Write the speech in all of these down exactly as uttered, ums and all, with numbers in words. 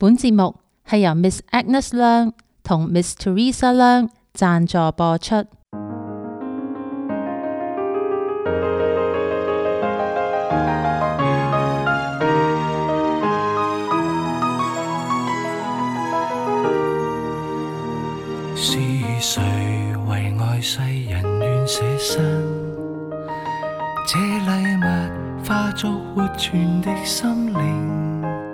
本節目係由 Miss Agnes 梁同 Miss Teresa 梁贊助播出。 是誰為愛世人願捨身？這禮物化作活存的心靈。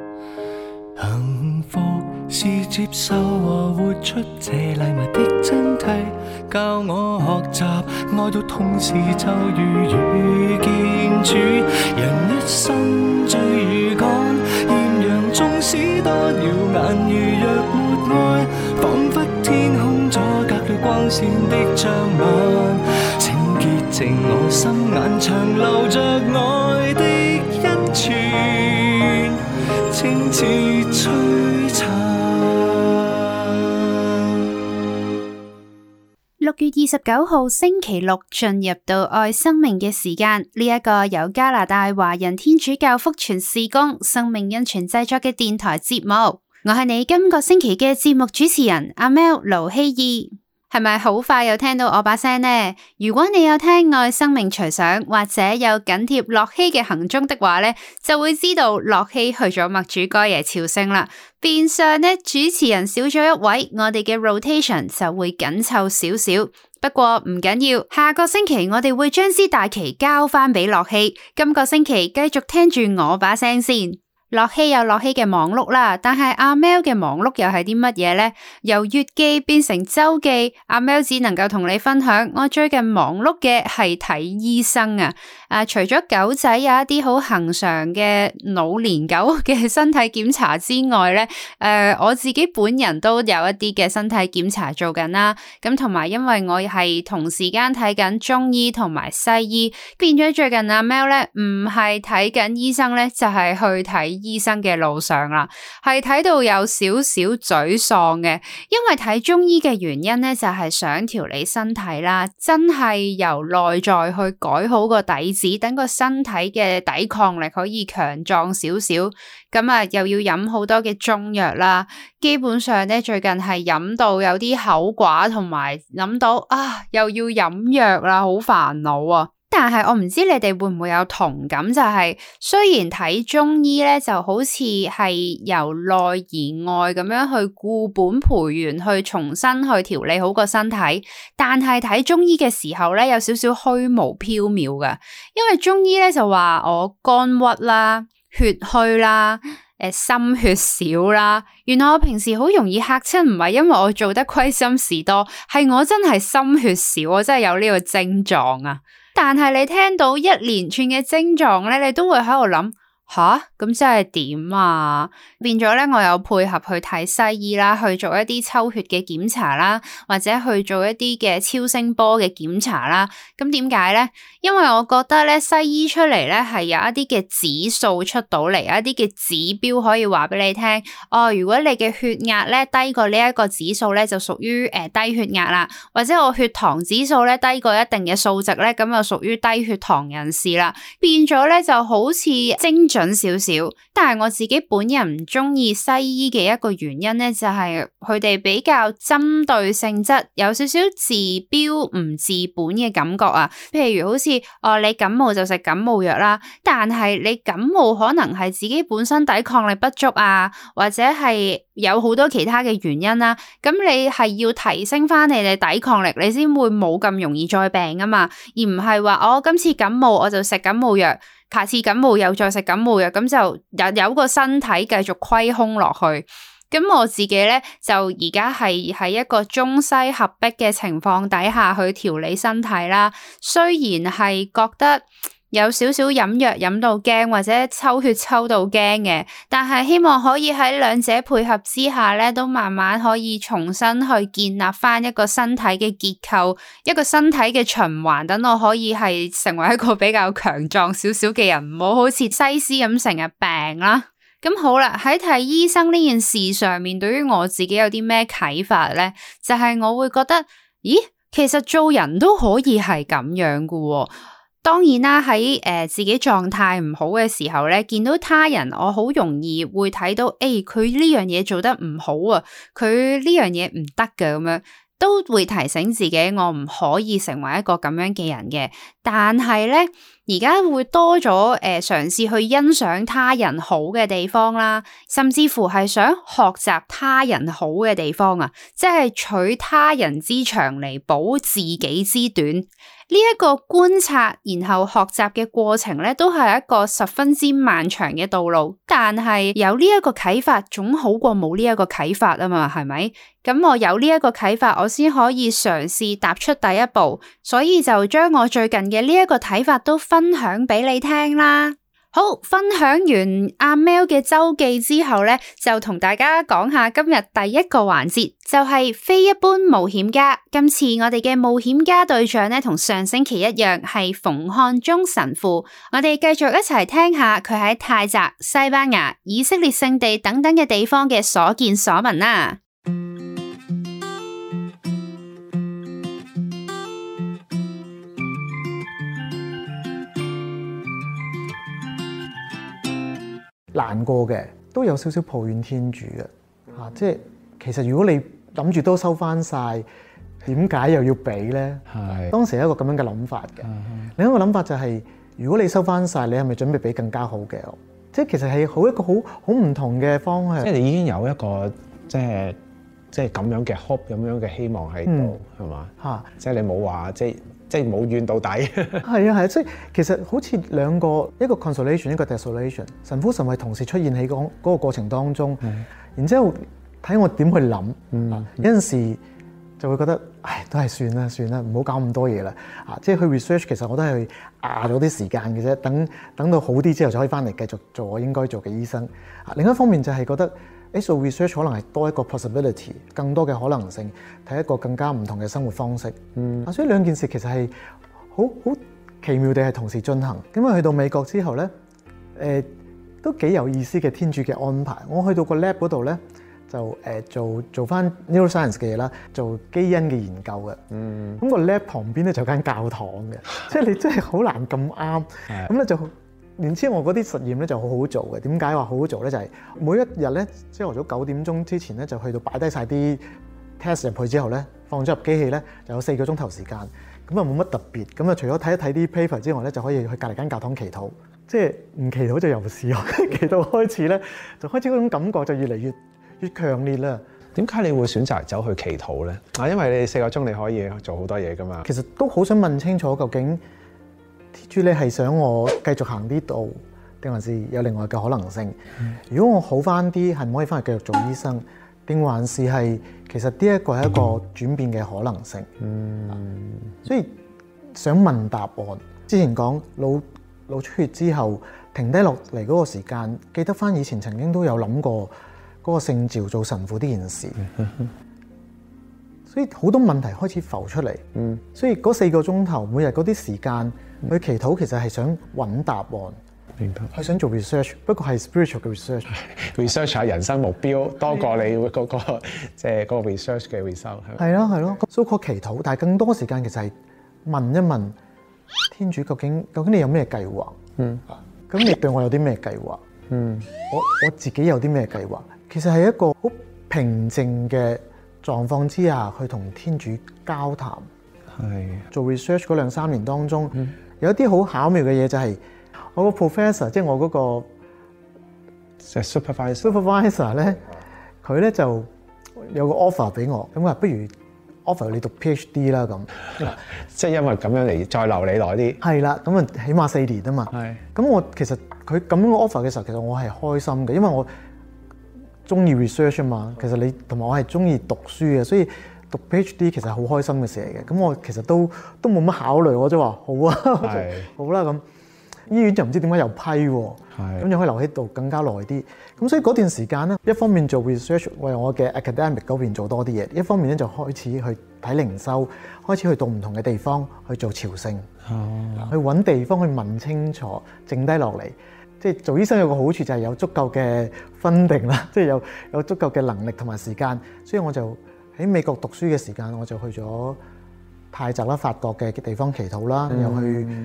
幸福是接受和活出這禮物的真諦，教我學習愛到同時就如遇見主。人一生最如趕，豔陽縱使多耀眼，如若沒愛，彷彿天空阻隔了光線的障眼。請潔淨我心眼，長留着愛的恩泉，清似璀璨。 六月二十九號星期六進入到愛生命嘅時間，呢、這、一個由加拿大華人天主教福傳事工生命恩泉製作嘅電台節目，我係你今個星期嘅節目主持人阿 Mel 盧希義。係咪好快又聽到我把聲呢？如果你有聽愛生命隨想或者有緊貼樂希嘅行蹤的話呢，就會知道樂希去咗默主哥爺朝聖啦。變相呢，主持人少咗一位，我哋嘅 rotation 就會緊湊少少。不過唔緊要，下個星期我哋會將支大旗交翻俾樂希。今個星期繼續聽住我把聲先。樂希有樂希嘅忙碌啦，但係阿 Mel 嘅忙碌又係啲乜嘢呢？由月記變成周記，阿 Mel 只能夠同你分享，我最近忙碌嘅係睇醫生啊！啊，除咗狗仔有一啲好恆常嘅老年狗嘅身體檢查之外咧，誒、呃，我自己本人都有一啲嘅身體檢查做緊啦。咁同埋因為我係同時間睇緊中醫同埋西醫，變咗最近阿 Mel 咧唔係睇緊醫生咧，就係、是、去睇醫生嘅路上啦，係睇到有少少沮喪嘅，因為睇中醫嘅原因咧就係、是、想調理身體啦，真係由內在去改好個底子，等個身體嘅抵抗力可以強壯少少。咁啊又要飲好多嘅中藥啦，基本上咧最近係飲到有啲口寡，同埋諗到啊又要飲藥啦，好煩惱啊！但係我唔知你哋會唔會有同感，就係、是、雖然睇中醫咧就好似係由內而外咁樣去固本培元，去重新去調理好個身體，但係睇中醫嘅時候咧有少少虛無縹緲㗎，因為中醫咧就話我肝鬱啦、血虛啦、誒心血少啦，原來我平時好容易嚇親，唔係因為我做得虧心事多，係我真係心血少，我真係有呢個症狀啊！但係你聽到一連串嘅症狀咧，你都會喺度諗，吓，咁即係點啊？變咗咧，我有配合去睇西醫啦，去做一啲抽血嘅檢查啦，或者去做一啲嘅超聲波嘅檢查啦。咁點解咧？因為我覺得咧，西醫出嚟咧係有一啲嘅指數出到嚟，有一啲嘅指標可以話俾你聽。哦，如果你嘅血壓咧低過呢一個指數咧，就屬於誒低血壓啦。或者我血糖指數咧低過一定嘅數值咧，咁就屬於低血糖人士啦。變咗咧就好似精準少少。但係我自己本人唔中意西醫嘅一個原因咧，就係佢哋比較針對性質，有少少治標唔治本嘅感覺啊。譬如好似哦，你感冒就食感冒藥啦，但係你感冒可能係自己本身抵抗力不足啊，或者係有好多其他嘅原因啦。咁你係要提升翻你嘅抵抗力，你先會冇咁容易再病啊嘛，而唔係話我今次感冒我就食感冒藥，下次感冒又再食感冒藥，咁就有有個身體繼續虧空落去。咁我自己咧就而家係喺一個中西合璧嘅情況底下去調理身體啦。雖然係覺得有少少飲藥飲到驚，或者抽血抽到驚嘅，但係希望可以喺兩者配合之下咧，都慢慢可以重新去建立翻一個身體嘅結構，一個身體嘅循環，等我可以係成為一個比較強壯少少嘅人，唔好好似西施咁成日病啦。咁好啦，喺睇醫生呢件事上面，對於我自己有啲咩啟發咧？就係、是、我會覺得，咦，其實做人都可以係咁樣噶喎。 當然啦，喺誒、呃、自己狀態唔好嘅時候咧，見到他人，我好容易會睇到，誒佢呢樣嘢做得唔好啊，佢呢樣嘢唔得嘅咁樣。都會提醒自己，我唔可以成為一個咁樣嘅人嘅。但係咧，而家會多咗誒、呃、嘗試去欣賞他人好嘅地方啦，甚至乎係想學習他人好嘅地方啊，即係取他人之長嚟補自己之短。呢一個觀察然後學習嘅過程咧，都係一個十分之漫長嘅道路。但係有呢一個啟發，總好過冇呢一個啟發啊嘛，係咪？咁我有呢一個啟發，我先可以嘗試踏出第一步。所以就將我最近嘅呢一個睇法都分享俾你聽啦。好，分享完阿 Mel 嘅周記之後咧，就同大家講下今日第一個環節，就係非一般冒險家。今次我哋嘅冒險家對象咧，同上星期一樣，係馮漢忠神父。我哋繼續一齊聽下佢喺泰澤、西班牙、以色列聖地等等嘅地方嘅所見所聞啦。 難過嘅，都有少少抱怨天主嘅嚇、啊，即係其實如果你諗住都收翻晒，點解又要俾咧？係當時係一個咁樣嘅諗法嘅。另一個諗法就係、是，如果你收翻晒，你係咪準備俾更加好嘅？即係其實係好一個好好唔同嘅方向。 即係你已經有一個即係即係咁樣嘅 hope 咁樣嘅希望喺度，係嘛嚇？即係你冇話即係。即係冇怨到底。係啊係啊，即係其實好似兩個，一個 consolation， 一個 desolation。神父神位同時出現喺嗰嗰個過程當中，嗯、然之後睇我點去諗。嗯、有陣時就會覺得，唉，都係算啦算啦，唔好搞咁多嘢啦。啊，即係去 research， 其實我都係壓咗啲時間嘅啫。等等到好啲之後，就可以翻嚟繼續做我應該做嘅醫生。啊，另一方面就係覺得，誒做 research 可能係多一個 possibility， 更多嘅可能性，睇一個更加唔同嘅生活方式。嗯，啊，所以兩件事其實係好好奇妙地係同時進行。咁啊，去到美國之後咧，誒、呃、都幾有意思嘅天主嘅安排。我去到個 lab 嗰度咧，就誒、呃、做做翻 neuroscience 嘅嘢啦，做基因嘅研究嘅。嗯，咁個 lab 旁邊咧就有間教堂嘅，即係你真係好難咁啱。咁咧就。然之後我嗰啲實驗咧就好好做嘅。點解話好好做咧？就係、是、每一日咧朝頭早九點鐘之前咧就去到擺低晒啲 test 入去之後咧，放咗入機器咧就有四個鐘頭時間。咁啊冇乜特別。咁啊除咗睇一睇啲 paper 之外咧，就可以去隔離間教堂祈禱。即係唔祈禱就由是啊，祈禱開始咧就開始嗰種感覺就越嚟越越強烈啦。 點解你會選擇走去祈禱咧？啊，因為你四個鐘你可以做好多嘢噶嘛。 其實都好想問清楚究竟。天主你係想我繼續行呢度，定還是有另外嘅可能性？嗯、如果我好翻啲，係唔可以翻去繼續做醫生，定還是係其實呢一個係一個轉變嘅可能性？嗯，所以想問答案。之前講腦腦出血之後停低落嚟嗰個時間，記得翻以前曾經都有諗過嗰個聖召做神父呢件事。嗯所以好多問題開始浮出嚟，嗯，所以嗰四個鐘頭每日嗰啲時間去祈禱，其實係想揾答案， 明白？ 係想做 research， 不過係 spiritual 嘅 research，research 係人生目標多過你嗰、嗰個即係嗰個 research 嘅 result。 係咯係咯，so called祈禱，但係更多時間其實係問一問天主究竟究竟你有咩計劃？嗯，咁你對我有啲咩計劃？嗯，我我自己有啲咩計劃？其實係一個好平靜嘅狀況之下去同天主交談，係做 research 嗰兩三年當中，嗯、有一啲好巧妙嘅嘢就係我個 professor， 即係我嗰個 supervisor supervisor 咧，佢咧就有個 offer 俾我，咁話不如 offer 你讀 PhD 啦咁， 即係因為咁樣嚟再留你耐啲。係啦，咁啊起碼四年啊嘛。係，咁我其實佢咁樣 offer 嘅時候，其實我係開心嘅，因為我中意 research 啊嘛，其實你同埋我係中意讀書嘅，所以讀 PhD 其實係好開心嘅事嚟嘅。咁我其實都都冇乜考慮，我就話好啊，好啦咁。醫院就唔知點解又批喎，咁又可以留喺度更加耐啲。咁所以嗰段時間咧，一方面做 research 為我嘅 academic 嗰邊做多啲嘢，一方面咧就開始去睇靈修，開始去到唔同嘅地方去做朝聖，哦、去揾地方去問清楚，剩低落嚟。即係做醫生有個好處就係有足夠嘅funding啦，即係有有足夠嘅能力同埋時間，所以我就喺美國讀書嘅時間，我就去咗泰澤啦、法國嘅地方祈禱啦，嗯、又去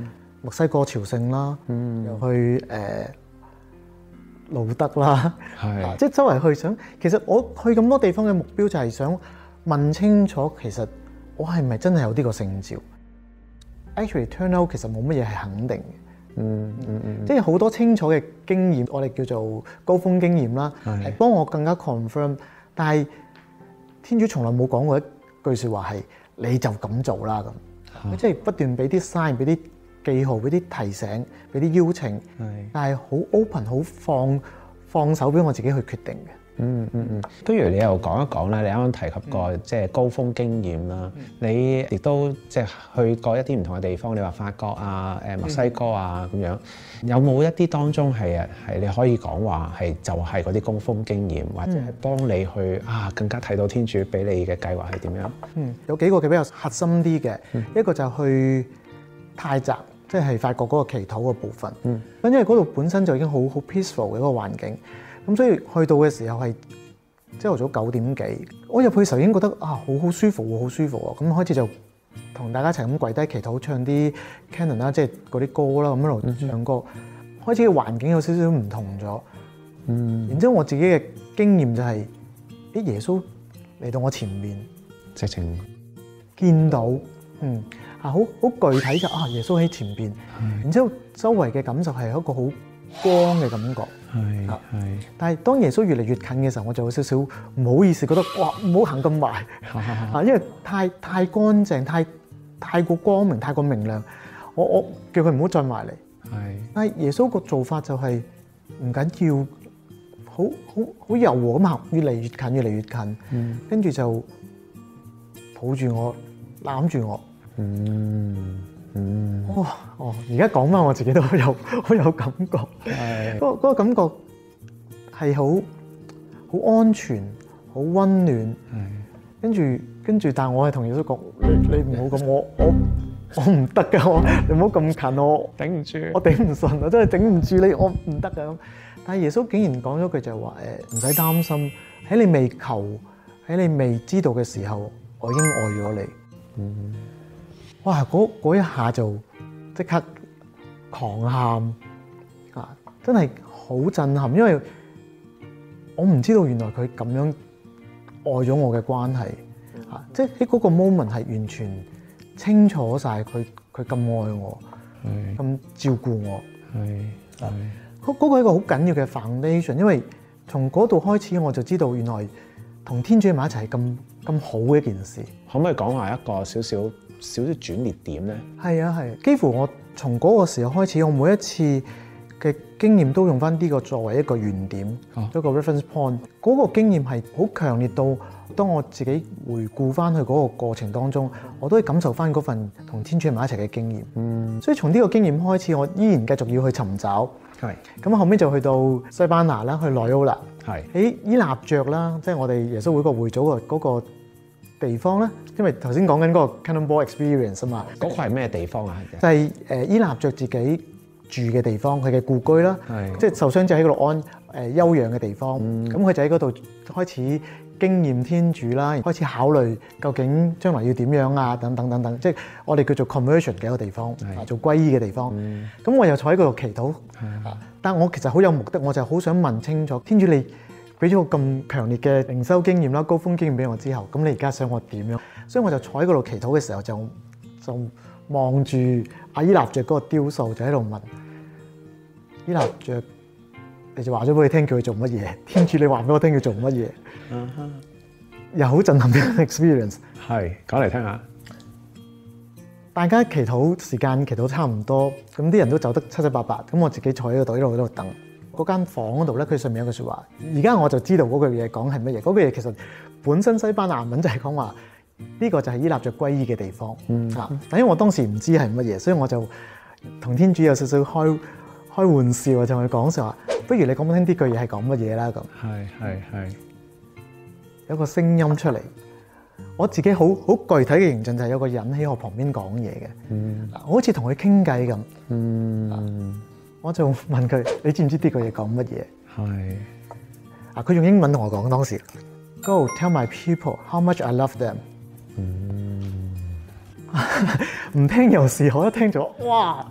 墨西哥朝聖啦， 嗯、 又去誒、呃、路德啦， 係、 啊，即係周圍去想。其實我去咁多地方嘅目標就係想問清楚，其實我係咪真係有呢個聖召 ？Actually turn out 其實冇乜嘢係肯定嘅。 嗯嗯嗯， 即係好多清楚嘅經驗，我哋叫做高峰經驗啦，係幫我更加 confirm。但係天主從來冇講過一句説話係你就咁做啦咁，佢即係不斷俾啲 sign，俾啲記號，俾啲提醒，俾啲邀請，但係好 open，好放放手俾我自己去決定嘅。 嗯嗯嗯，不如你又講一講咧？你啱啱提及過即係高峰經驗啦，嗯、你亦都即係去過一啲唔同嘅地方，你話法國啊、誒墨西哥啊咁樣，有冇一啲當中係啊係你可以講話係就係嗰啲高峰經驗，或者係幫你去啊更加睇到天主俾你嘅計劃係點樣？嗯， 有幾個嘅比較核心啲嘅，嗯、一個就去泰澤，即係法國嗰個祈禱嘅部分。嗯，咁因為嗰度本身就已經好好 peaceful 嘅一個環境。咁所以去到嘅時候係朝頭早九點幾，我入去嘅時候已經覺得啊好好舒服喎，好舒服喎。咁開始就同大家一齊咁跪低祈禱，唱啲 Canon 啦，即係嗰啲歌啦，咁一路唱歌。嗯、開始嘅環境有少少唔同咗。嗯。然之後我自己嘅經驗就係、是，啲耶穌嚟到我前面， 直情見到，嗯啊好好具體就啊耶穌喺前邊。然之後周圍嘅感受係一個好光嘅感覺。 係係， 但係當耶穌越嚟越近嘅時候，我就有少少唔好意思，覺得哇唔好行咁埋啊，因為太太乾淨、太太過光明、太過明亮，我我叫佢唔好再埋嚟。係，但係耶穌個做法就係唔緊要，好好好柔和咁行，越嚟越近，越嚟越近，嗯、跟住就抱住我，攬住我。嗯。嗯，哇，哦，而家講翻我自己都好有好有感覺，係，嗰嗰個感覺係好好安全、好溫暖，係，跟住跟住，但係我係同耶穌講，你你唔好咁，我我我唔得㗎，我你唔好咁近我，頂唔住，我頂唔順啊，真係頂唔住你，我唔得㗎咁。但係耶穌竟然講咗句就係話誒，唔使擔心，喺你未求、喺你未知道嘅時候，我已經愛咗你。嗯。哇！嗰一下就即刻狂喊啊！真係好震撼，因為我唔知道原來佢咁樣愛咗我嘅關係啊！即係喺嗰個 moment 係完全清楚晒佢佢咁愛我，咁照顧我。係係嗰嗰個係一個好緊要嘅 foundation，因為從嗰度開始我就知道原來同天主喺埋一齊係咁咁好嘅一件事。 可唔可以講下一個少少少少轉捩點咧？係啊係，幾乎我從嗰個時候開始，我每一次嘅經驗都用翻呢個作為一個原點，啊、一個 reference point。嗰、那個經驗係好強烈到，當我自己回顧翻去嗰個過程當中，我都可以感受翻嗰份同天主喺埋一齊嘅經驗。嗯，所以從呢個經驗開始，我依然繼續要去尋找。係，咁後尾就去到西班牙啦，去內奧啦。係，喺伊納爵啦，即係我哋耶穌會個會組個嗰個地方咧，因為頭先講緊嗰個 Cannonball Experience 啊嘛。 嗰個係咩地方啊？ 就係誒伊納爵自己住嘅地方，佢嘅故居啦。係，即係受傷者喺嗰度安誒休養嘅地方。咁佢、嗯、就喺嗰度開始經驗天主啦，開始考慮究竟將來要點樣啊，等等等等，即係我哋叫做 conversion 嘅一個地方，啊做皈依嘅地方。咁、嗯、我又坐喺嗰度祈禱，嗯、但我其實好有目的，我就好想問清楚，天主你俾咗個咁強烈嘅靈修經驗啦、高峰經驗俾我之後，咁你而家想我點樣？所以我就坐喺嗰度祈禱嘅時候，就就望住阿伊納爵嗰個雕塑，就喺度問伊納爵。你就話咗俾佢聽，叫佢做乜嘢？天主，你話俾我聽，佢做乜嘢？嗯哼，又好震撼嘅 experience。係，講嚟聽下。大家祈禱時間祈禱差唔多，咁啲人都走得七七八八，咁我自己坐喺個度一路喺度等。嗰間房嗰度咧，佢上面有句説話。而家我就知道嗰句嘢講係乜嘢。嗰句嘢其實本身西班牙文就係講話呢個就係伊納爵歸依嘅地方。嗯啊，但因為我當時唔知係乜嘢，所以我就同天主有少少開開玩笑啊，就同佢講就話，不如你講俾我聽呢句嘢係講乜嘢啦咁。係係係，有個聲音出嚟，我自己好好具體嘅形象就係有個人喺我旁邊講嘢嘅，嗯，我好似同佢傾偈咁，嗯，我就問佢，你知唔知呢句嘢講乜嘢？係，啊，佢用英文同我講當時 ，Go tell my people how much I love them。嗯，唔聽又是可，一聽咗，哇！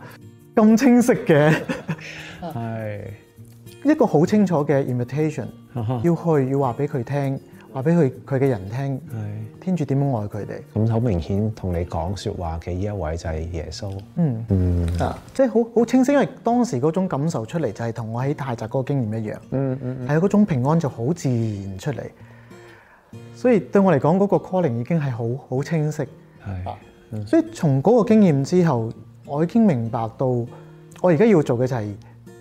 咁清晰嘅， 係一個好清楚嘅 invitation，要去要話俾佢聽，話俾佢佢嘅人聽， 係天主點樣愛佢哋。 咁好明顯同你講説話嘅呢一位就係耶穌。 嗯嗯啊，即係好好清晰，因為當時嗰種感受出嚟就係同我喺泰澤嗰個經驗一樣。 嗯嗯係嗰種平安就好自然出嚟，所以對我嚟講嗰個 calling 已經係好好清晰。 係， 所以從嗰個經驗之後，我已經明白到我而家要做嘅就係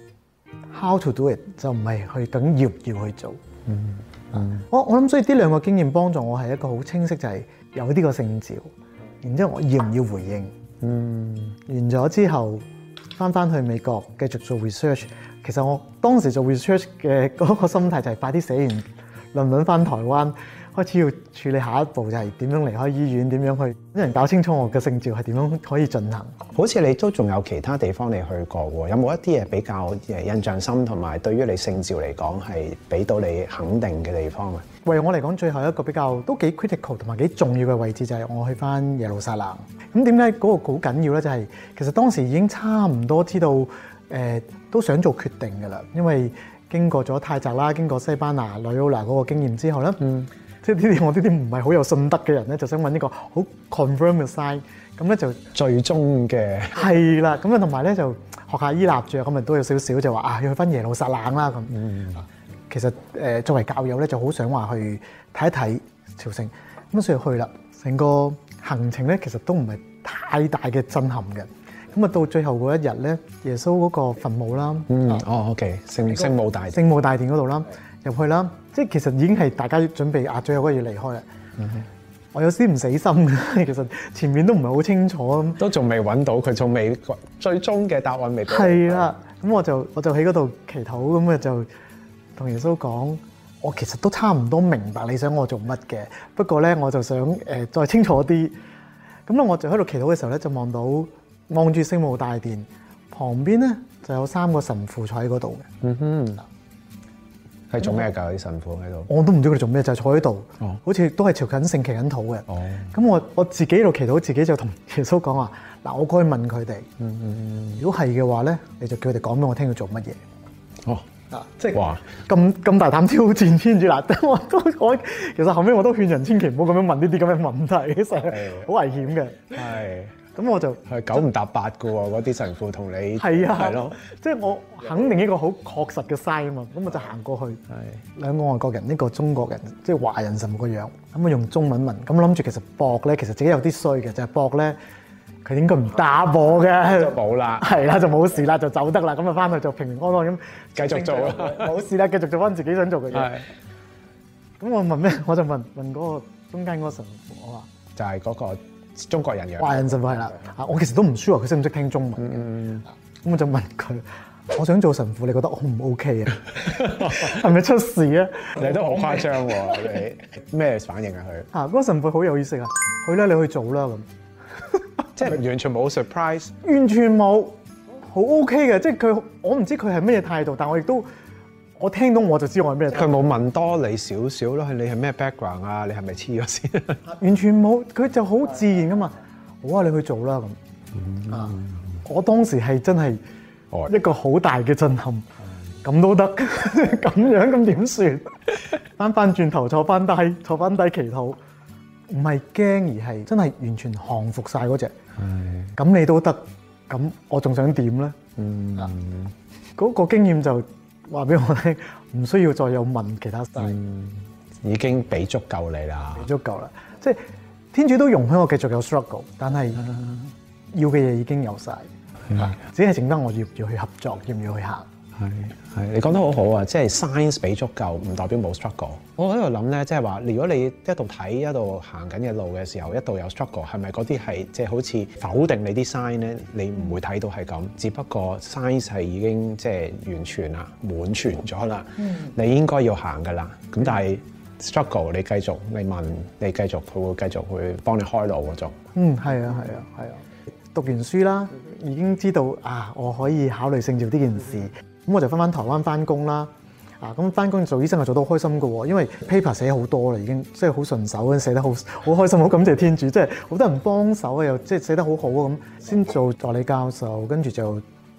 how to do it， 就唔係去究竟要唔要去做。 嗯嗯， 我我諗所以呢兩個經驗幫助我係一個好清晰，就係有呢個聖召，然之後我要唔要回應。 嗯， 完咗之後翻翻去美國繼續做 research。其實我當時做 research 嘅嗰個心態就係快啲寫完論文翻台灣，開始要處理下一步，就係點樣離開醫院，點樣去俾人搞清楚我嘅聖召係點樣可以進行。 好似你都仲有其他地方你去過喎，有冇一啲嘢比較誒印象深，同埋對於你聖召嚟講係俾到你肯定嘅地方啊？ 為我嚟講，最後一個比較都幾 critical 同埋幾重要嘅位置就係我去翻耶路撒冷。咁點解嗰個好緊要咧？就係、是、其實當時已經差唔多知道誒、呃、都想做決定㗎啦，因為經過咗泰澤啦，經過西班牙、呂奧拿嗰個經驗之後咧，嗯，即係呢啲我呢啲唔係好有信德嘅人咧，就想揾一個好 confirm 嘅 sign， 咁咧就最終嘅係啦，咁啊同埋咧就學下依納爵，咁啊都有少少就話啊要去翻耶路撒冷啦咁。嗯，其實誒、呃、作為教友咧就好想話去睇一睇朝聖，咁所以去啦。成個行程咧其實都唔係太大嘅震撼嘅。咁啊到最後嗰一日咧，耶穌嗰個墳墓啦， 嗯，哦 OK，聖聖母大聖母大殿嗰度啦，入去啦，即係其實已經係大家準備啊，最後嗰日要離開啦。嗯、我有啲唔死心嘅，其實前面都唔係好清楚咁， 都仲未揾到佢，仲未最終嘅答案未到。 係啦，咁我就我就喺嗰度祈禱，咁啊就同耶穌講，我其實都差唔多明白你想我做乜嘅，不過咧我就想誒、呃、再清楚啲。咁咧我就喺度祈禱嘅時候咧，就望到望住聖母大殿旁邊咧就有三個神父坐喺嗰度嘅。 嗯哼，係做咩㗎？啲神父喺度？ 我都唔知佢哋做咩，就係、坐喺度， 哦、好似都係朝緊聖祈緊禱嘅。 哦，咁我我自己喺度祈禱，自己就同耶穌講話：嗱，我過去問佢哋，嗯嗯，如果係嘅話咧，你就叫佢哋講俾我聽要做乜嘢。 哦， 啊，即係哇， 咁咁大膽挑戰天主嗱，我都我其實後尾我都勸人千祈唔好咁樣問呢啲咁嘅問題，其實好危險嘅。 係。 咁我就係九唔搭八嘅喎，嗰啲神父同你係啊， 係咯， 即係我肯定一個好確實嘅 sign 啊嘛，咁我就行過去，係兩個外國人，一個中國人，即係華人神父個樣，咁啊用中文問，咁諗住其實駁咧，其實自己有啲衰嘅，就係駁咧，佢應該唔打我嘅， 就冇啦， 係啦，就冇事啦，就走得啦，咁啊翻去就平平安安咁繼續做啦， 冇事啦，繼續做翻自己想做嘅嘢。 係， 咁我問咩？我就問問嗰個中間嗰個神父，我話就係嗰個。中國人樣， 華人神父係啦，啊，我其實都唔 sure 佢識唔識聽中文嘅，咁、嗯、我就問佢：我想做神父，你覺得 O 唔 OK 啊？係咪出事啊？ 你都好誇張喎！你咩反應啊？佢啊，嗰個神父好有意思啊！去啦，你去做啦咁， 即係完全冇 surprise， 完全冇，好 OK 嘅，即係佢，我唔知佢係咩態度，但我亦都。我聽到我就知我係咩。 佢冇問多你少少咯，你係咩 background 啊？你係咪黐咗先？ 完全冇，佢就好自然噶嘛。好啊，你去做啦咁。嗯、啊，我當時係真係一個好大嘅震撼。咁、嗯、都得，咁樣咁點算？翻翻轉頭坐翻低，坐翻低祈禱，唔係驚而係真係完全降服晒嗰隻。係。咁你都得，咁我仲想點咧？嗯。嗰、啊嗰個經驗就。話俾我聽，唔需要再有問其他事、嗯， 已經俾足夠你啦， 俾足夠啦。即係天主都容許我繼續有 struggle，但係要嘅嘢已經有晒、嗯，只係剩得我要唔要去合作，要唔要去行。 係係，你講得好好啊！即係 science 俾足夠，唔代表冇 struggle。我喺度諗咧，即係話，如果你一度睇一度行緊嘅路嘅時候，一度有 struggle，係咪嗰啲係即係好似否定你啲 sign 咧？你唔會睇到係咁，只不過 science 係已經即係完全啦、滿全咗啦。嗯、你應該要行噶啦。咁但係 struggle，你繼續，你問，你繼續，佢會繼續去幫你開路嗰種。嗯，係啊，係啊，係啊。讀完書啦，已經知道啊，我可以考慮聖召呢件事。咁我就翻翻台灣翻工啦，啊咁翻工做醫生係做得好開心㗎喎，因為 paper 寫好多啦，已經即係好順手，寫得好好開心，好感謝天主，即係好多人幫手啊，又即係寫得好好啊咁，先做助理教授，跟住就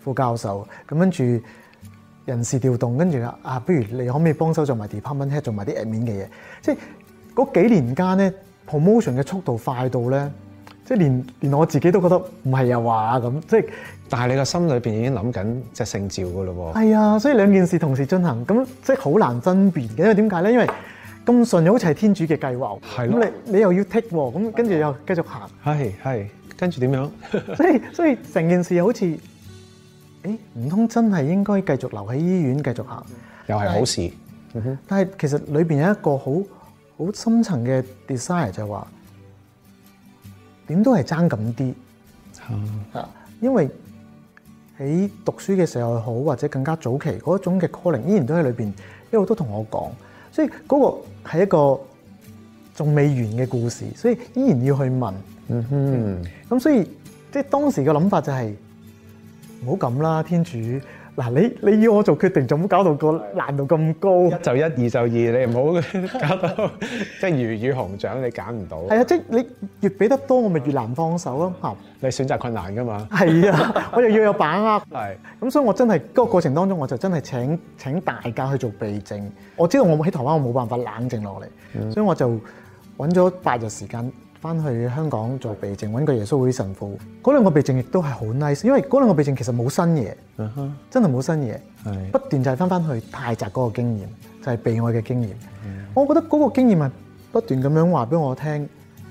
副教授，咁跟住人事調動，跟住啊，不如你可唔可以幫手做埋 department head， 做埋啲 admin 嘅嘢？即係嗰幾年間咧 ，promotion 嘅速度快到咧，即係連連我自己都覺得唔係啊話咁，即係。 但係你個心裏邊已經諗緊隻聖召噶咯喎。係啊，所以兩件事同時進行，咁即係好難分辨嘅。因為點解咧？因為咁順又好似係天主嘅計劃，咁你你又要 take 喎，咁跟住又繼續行。 係係，跟住點樣？ 所以所以成件事又好似，誒唔通真係應該繼續留喺醫院繼續行？ 又係好事。 但係、但係其實裏邊有一個好好深層嘅 desire 就係話，點都係爭咁啲。啊，因為喺讀書嘅時候好，或者更加早期嗰種嘅 calling，依然都喺裏邊一路都同我講，所以嗰個係一個仲未完嘅故事，所以依然要去問。嗯哼，咁所以即係當時嘅諗法就係唔好咁啦，天主嗱，你你要我做決定，就唔好搞到個難度咁高。一就一，二就二，你唔好搞到即係魚與熊掌，你揀唔到。 係啊，即係你越俾得多，我咪越難放手咯。嚇， 你選擇困難㗎嘛。係啊，我又要有把握。 係。咁所以我真係嗰個過程當中，我就真係請請大家去做備證。我知道我喺台灣我冇辦法冷靜落嚟，嗯、所以我就揾咗八日時間翻去香港做備證，揾個耶穌會神父。嗰兩個備證亦都係好 nice，因為嗰兩個備證其實冇新嘢， uh-huh. 真係冇新嘢，不斷就係翻翻去泰澤嗰個經驗，就係、是、被愛嘅經驗。Uh-huh. 我覺得嗰個經驗係不斷咁樣話俾我聽，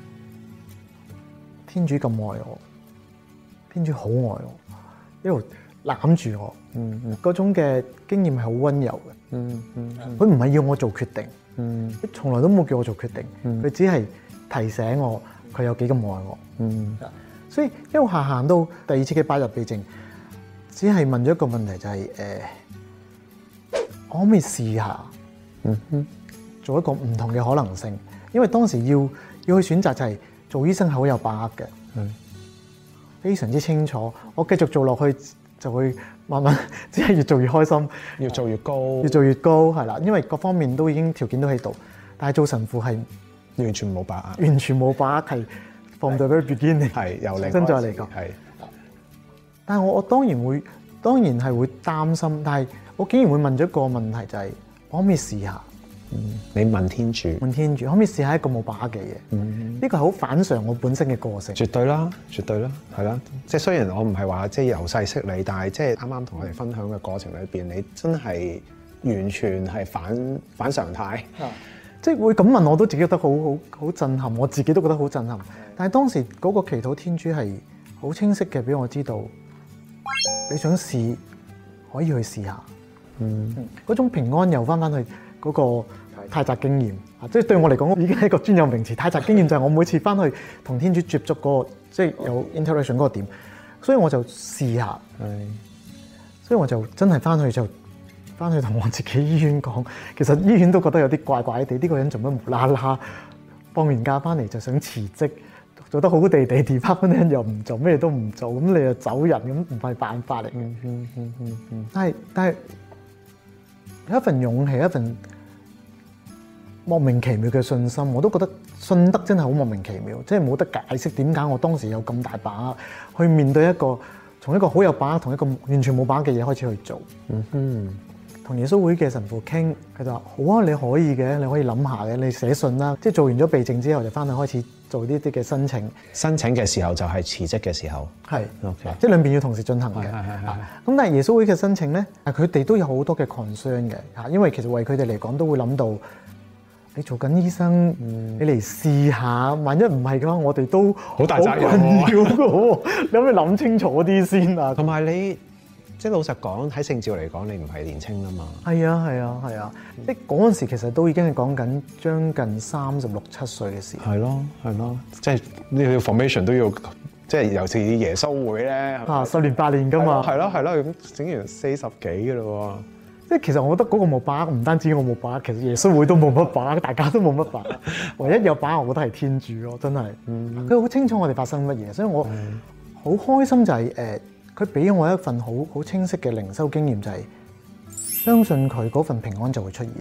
天主咁愛我，天主好愛我，一路攬住我，嗯嗯，嗰種嘅經驗係好溫柔嘅，嗯嗯，佢唔係要我做決定，嗯，佢從來都冇叫我做決定，佢、嗯、只係提醒我佢有幾咁愛我，嗯，所以一路行行到第二次嘅八日備證，只係問咗一個問題，就係、是、誒、呃，我可唔可以試下，嗯哼，做一個唔同嘅可能性，因為當時要要去選擇就係做醫生係好有把握嘅，嗯，非常之清楚，我繼續做落去。就會慢慢只係越做越開心， 越做越高， 越做越高係啦，因為各方面都已經條件都喺度，但係做神父係完全冇把握， 完全冇把握係 from the very beginning，係由零真再嚟過，係。但係我我當然會當然係會擔心，但係我竟然會問咗一個問題，就係、是、我可唔可以試下？ 嗯，你問天主， 問天主可唔可以試下一個冇把握嘅嘢？嗯，呢個係好反常我本身嘅個性。 絕對啦，絕對啦，係啦。即係雖然我唔係話即係由細識你，但係即係啱啱同我哋分享嘅過程裏邊，你真係完全係反反常態。啊， 即係會咁問我都自己覺得好好好震撼，我自己都覺得好震撼。但係當時嗰個祈禱天主係好清晰嘅，俾我知道你想試可以去試下。嗯，嗰種平安又翻翻去嗰個泰澤經驗啊，即係對我嚟講已經係一個專有名詞。泰澤經驗就係我每次翻去同天主接觸嗰個，即係有 interaction 嗰個點，所以我就試下。係，所以我就真係翻去就翻去同我自己醫院講，其實醫院都覺得有啲怪怪地，呢個人做乜無啦啦放完假翻嚟就想辭職，做得好地地 department 又唔做，咩都唔做，咁你就走人，咁唔係辦法嚟。嗯嗯嗯嗯嗯。但係但係有一份勇氣，一份莫名其妙嘅信心，我都覺得信德真係好莫名其妙，即係冇得解釋點解我當時有咁大把握去面對一個從一個好有把握同一個完全冇把握嘅嘢開始去做。嗯哼，同耶穌會嘅神父傾，佢就話好啊，你可以嘅，你可以諗下嘅，你寫信啦。即係做完咗備證之後，就翻去開始做呢啲嘅申請。 申請嘅時候就係辭職嘅時候。係 ，OK，即係兩邊要同時進行嘅。係係係。咁但係耶穌會嘅申請咧，佢哋都有好多嘅 concern 嘅嚇，因為其實為佢哋嚟講都會諗到。你做緊醫生，嗯、你嚟試下，萬一唔係嘅話，我哋都好大責任喎。你可唔可以諗清楚啲先啊？ 同埋你，即係老實講，喺聖召嚟講，你唔係年青啊嘛。 係啊，係啊，係啊！嗯、即係嗰陣時其實都已經係講緊將近三十六七歲嘅時候。係咯，係咯，即係呢個 formation 都要，即係尤其是耶穌會咧。 啊，十年八年㗎嘛。 係咯，係咯，咁整完四十幾㗎啦喎。 即係其實我覺得嗰個冇把握，唔單止我冇把握，其實耶穌會都冇乜把握，大家都冇乜把握。唯一有把握，我覺得係天主咯，真係。佢好清楚我哋發生乜嘢，所以我好開心就係誒，佢俾我一份好好清晰嘅靈修經驗，就係相信佢嗰份平安就會出現。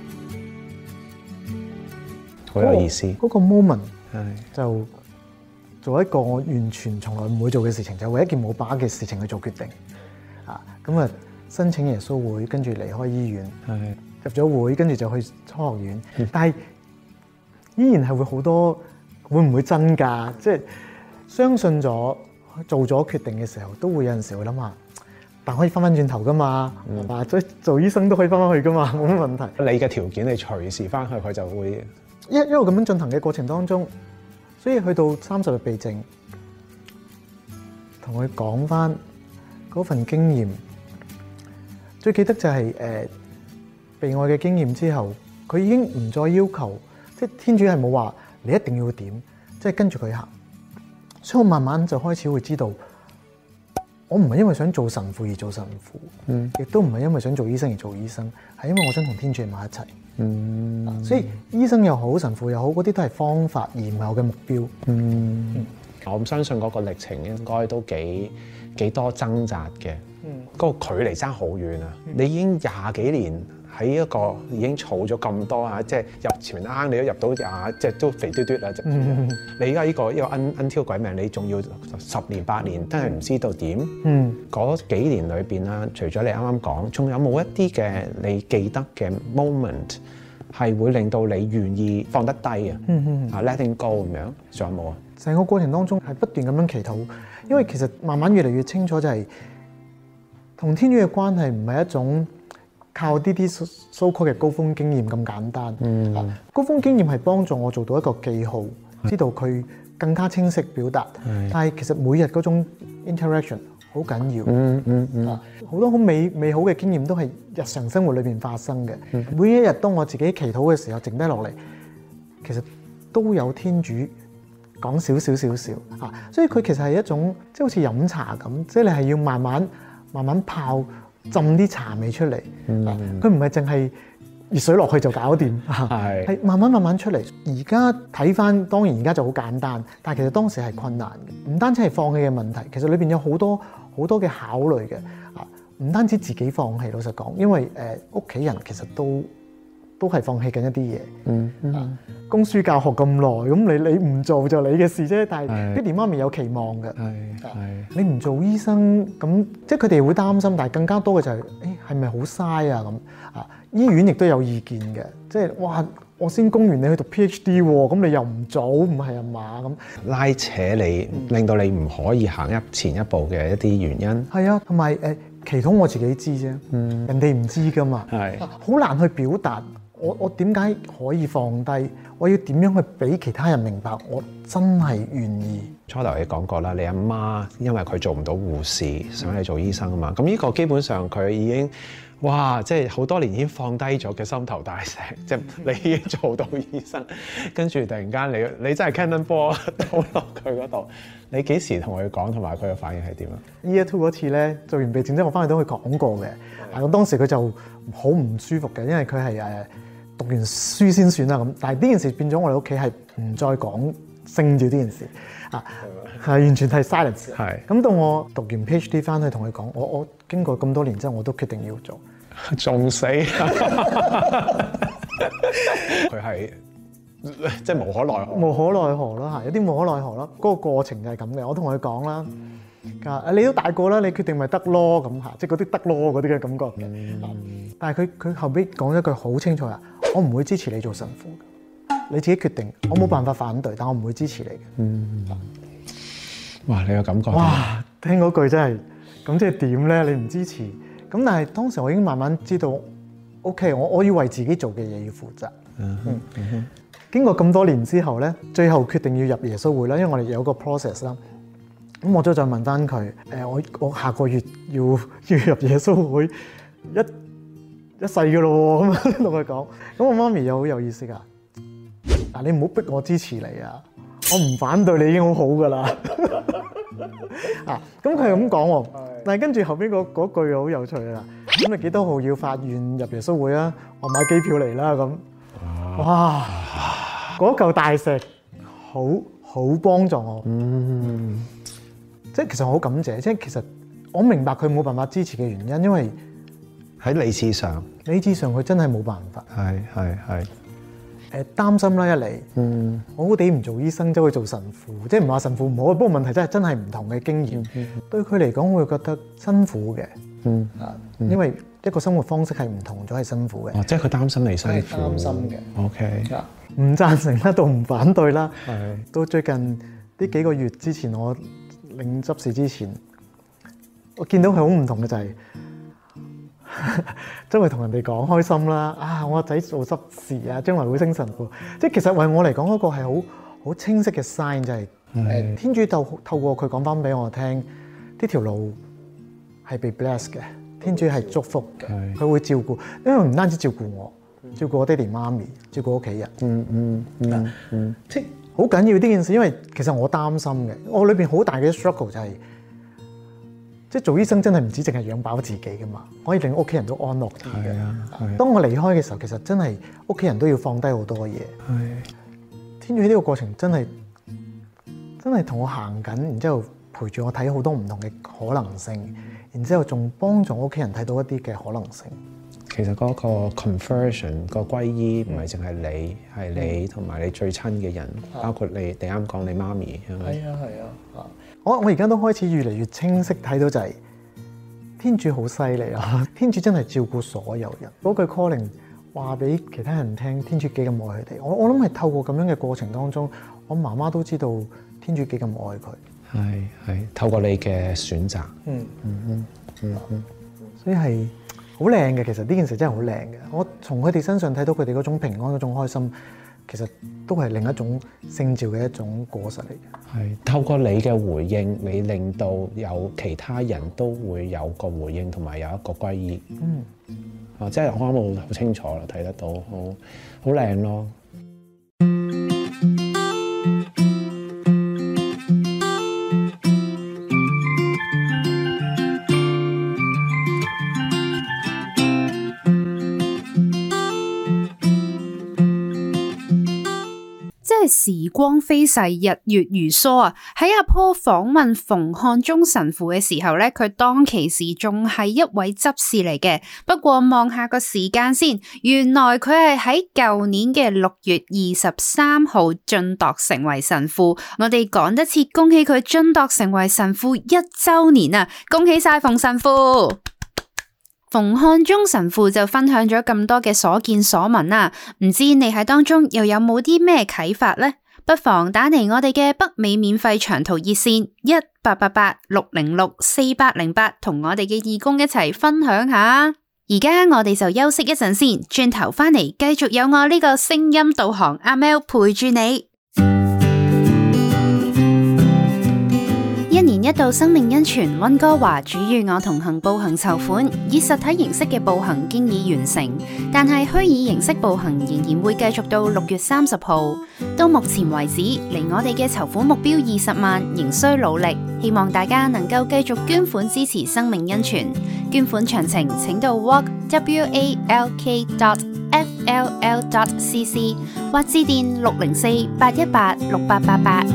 好有意思。 嗰個 moment 就做一個我完全從來唔會做嘅事情，就為一件冇把握嘅事情去做決定。啊！ 咁啊申請耶穌會，跟住離開醫院， 係入咗會，跟住就去初學院， 嗯但係依然係會好多會唔會真㗎？即係相信咗做咗決定嘅時候，都會有陣時會諗下，但可以翻翻轉頭㗎嘛，係嘛、嗯？所以做醫生都可以翻翻去㗎嘛，冇乜問題。 你嘅條件，你隨時翻去，佢就會一一路咁樣進行嘅過程當中，所以去到三十日避靜，同佢講翻嗰份經驗，最記得就係、是、誒、呃、被愛嘅經驗之後，佢已經唔再要求，即係天主係冇話你一定要點，即係跟住佢行。所以我慢慢就開始會知道，我唔係因為想做神父而做神父，嗯，亦都唔係因為想做醫生而做醫生，係因為我想同天主喺埋一齊。嗯，所以醫生又好，神父又好，嗰啲都係方法，而唔係我嘅目標。嗯，嗯我唔相信嗰個歷程應該都幾幾多掙扎嘅。嗯，嗰個距離爭好遠啊！嗯、你已經廿幾年喺一個已經儲咗咁多啊，即係入前面啱你都入到廿，即係都肥嘟嘟啦。嗯、你而家呢個呢、呢個 un until 鬼命，你仲要十年八年，真係唔知道點。嗯，嗰幾年裏邊啦，除咗你啱啱講，仲有冇一啲嘅你記得嘅 moment 係會令到你願意放得低啊？嗯嗯啊 letting go 咁樣，仲有冇啊？ 成個過程當中係不斷咁樣祈禱，因為其實慢慢越嚟越清楚就係、是、同天主嘅關係唔係一種靠啲啲 so called 嘅高峰經驗咁簡單。嗯，高峰經驗係幫助我做到一個記號，知道佢更加清晰表達。但係其實每日嗰種 interaction 好緊要。嗯嗯嗯，好多好美美好嘅經驗都係日常生活裏邊發生嘅。嗯、每一日當我自己祈禱嘅時候，靜低落嚟，其實都有天主講少少少少啊。所以佢其實係一種即係好似飲茶咁，即係你係要慢慢慢慢泡。浸啲茶味出嚟，佢唔係淨係熱水落去就搞掂，係係慢慢慢慢出嚟。而家睇翻，當然而家就好簡單，但係其實當時係困難嘅。唔單止係放棄嘅問題，其實裏邊有好多好多嘅考慮嘅啊。唔單止自己放棄，老實講，因為誒屋企人其實都都係放棄緊一啲嘢。嗯嗯，供書教學咁耐，咁你你唔做就你嘅事啫。但係爹哋媽咪有期望嘅，係係你唔做醫生，咁即係佢哋會擔心，但係更加多嘅就係、是，誒係咪好嘥啊咁啊？醫院亦都有意見嘅，即係哇，我先供完你去讀 PhD 喎，咁你又唔早，唔係啊嘛咁拉扯你，嗯、令到你唔可以行一前一步嘅一啲原因。係啊，同埋誒祈禱我自己知啫，嗯、人哋唔知噶嘛，係好難去表達。我我點解可以放低？我要點樣去俾其他人明白？我真係願意。初頭你講過啦，你阿媽因為佢做唔到護士，想你做醫生啊嘛。咁呢個基本上佢已經哇，即係好多年已經放低咗嘅心頭大石。即係你已經做到醫生，跟住突然間你你真係 cannonball 倒落佢嗰度。你幾時同佢講，同埋佢嘅反應係點啊 ？Year two 嗰次咧，做完備戰之後，我翻去都佢講過嘅。但係我當時佢就好唔舒服嘅，因為佢係誒讀完書先算啦咁。但係呢件事變咗我哋屋企係唔再講聖召呢件事啊，係完全係 silence。係咁到我讀完 PhD 翻去同佢講，我我經過咁多年之後，我都決定要做，仲死。佢係。即係無可奈何，無可奈何咯，係有啲無可奈何咯。嗰、那個過程就係咁嘅。我同佢講啦，啊你都大個啦，你決定咪得咯咁嚇，即係嗰啲得咯嗰啲嘅感覺嘅。嗯、但係佢佢後尾講咗句好清楚啊，我唔會支持你做神父嘅，你自己決定，我冇辦法反對，但我唔會支持你嘅。嗯，哇！你個感覺哇，聽嗰句真係咁，即係點咧？你唔支持咁，但係當時我已經慢慢知道 ，OK， 我我要為自己做嘅嘢要負責。嗯嗯嗯經過咁多年之後咧，最後決定要入耶穌會啦，因為我哋有個 process 啦。咁我都再問翻佢，誒我我下個月要要入耶穌會一一世嘅咯喎，咁同佢講。咁我媽咪又好有意思噶，嗱你唔好逼我支持你啊，我唔反對你已經好好噶啦。啊，咁佢係咁講喎，但係跟住後邊嗰嗰句好有趣啦。咁你幾多號要發願入耶穌會啊？我買機票嚟啦咁。哇！嗰嚿大石好好幫助我，嗯，即係其實我好感謝，即係其實我明白佢冇辦法支持嘅原因，因為喺理智上，理智上佢真係冇辦法，係係係，誒擔心啦一嚟，嗯，好好地唔做醫生走去做神父，即係唔話神父唔好，不過問題真係真係唔同嘅經驗，嗯嗯、對佢嚟講會覺得辛苦嘅， 嗯啊，因為一個生活方式係唔同咗，係辛苦嘅。 哦，即係佢擔心你辛苦。 係擔心嘅。 OK。 唔贊成啦，到唔反對啦。 係。 到最近呢幾個月之前，我領執事之前，我見到佢好唔同嘅就係、是。周圍同人哋講開心啦，啊！我個仔做執事啊，將來會升神父。即係其實為我嚟講，嗰個係好好清晰嘅 sign，就係、是、誒天主透透過佢講翻俾我聽，呢條路係被 bless 嘅，天主係祝福嘅，佢會照顧，因為唔單止照顧我，照顧我爹哋媽咪，照顧屋企人。嗯嗯嗯嗯，即係好緊要呢件事，因為其實我擔心嘅，我裏邊好大嘅 struggle 就係、是。即係做醫生真係唔止淨係養飽自己噶嘛，可以令屋企人都安樂啲嘅。啊、當我離開嘅時候，其實真係屋企人都要放低好多嘢。天主喺呢個過程真係真係同我行緊，然之後陪住我睇好多唔同嘅可能性，然之後仲幫助屋企人睇到一啲嘅可能性。 其實嗰個 conversion 個歸依唔係淨係你，係你同埋你最親嘅人，嗯、包括你你啱講你媽咪。係啊係啊。我我而家都開始越嚟越清晰睇到就係、是、天主好犀利啊！天主真係照顧所有人。嗰句 calling 話俾其他人聽，天主幾咁愛佢哋。我我諗係透過咁樣嘅過程當中，我媽媽都知道天主幾咁愛佢。 係係透過你嘅選擇。 嗯嗯嗯嗯嗯，所以係好靚嘅。其實呢件事真係好靚嘅。我從佢哋身上睇到佢哋嗰種平安、嗰種開心。其實都係另一種聖召嘅一種果實嚟嘅。 係透過你嘅回應，你令到有其他人都會有個回應，同埋有一個歸依。嗯。啊，即係我啱啱好清楚啦，睇得到，好好靚咯。 時光飛逝，日月如梭啊！喺阿坡訪問馮漢忠神父嘅時候咧，佢當其時仲係一位執事嚟嘅。不過望下個時間先，原來佢係喺舊年嘅六月二十三號晉鐸成為神父。我哋趕得切恭喜佢晉鐸成為神父一周年啊！恭喜晒馮神父！馮漢忠神父就分享咗咁多嘅所見所聞啊，唔知你喺當中又有冇啲咩啟發呢？不妨打嚟我哋嘅北美免費長途熱線一八八八六零六四八零八，同我哋嘅義工一齊分享下。而家我哋就休息一陣先，轉頭翻嚟繼續有我呢個聲音導航阿 Mel 陪住你。一年一度生命恩泉溫哥華主與我同行步行籌款，以實體形式嘅步行經已完成，但係虛擬形式步行仍然會繼續到六月三十號。到目前為止，離我哋嘅籌款目標二十萬仍需努力，希望大家能夠繼續捐款支持生命恩泉。捐款詳情請到 walk w a l k dot f l l dot c c 或致電六零四八一八六八八八。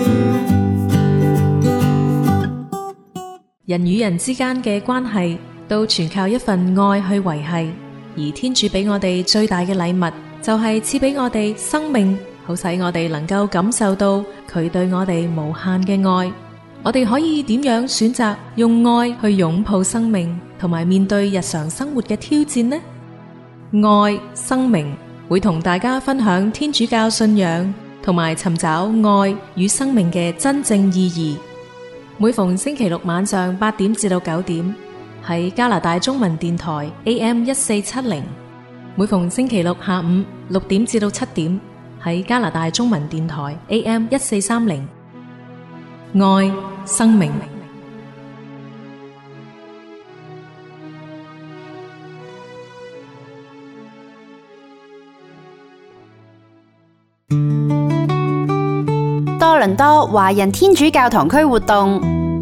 人與人之間嘅關係都全靠一份愛去維繫，而天主俾我哋最大嘅禮物就係賜俾我哋生命，好使我哋能夠感受到佢對我哋無限嘅愛。我哋可以點樣選擇用愛去擁抱生命，同埋面對日常生活嘅挑戰呢？愛生命會同大家分享天主教信仰，同埋尋找愛與生命嘅真正意義。每逢星期六晚上八點至到九點，喺加拿大中文電台 A M 一四七零；每逢星期六下午六點至到七點，喺加拿大中文電台 A M 一四三零。愛生命。 多倫多華人天主教堂區活動，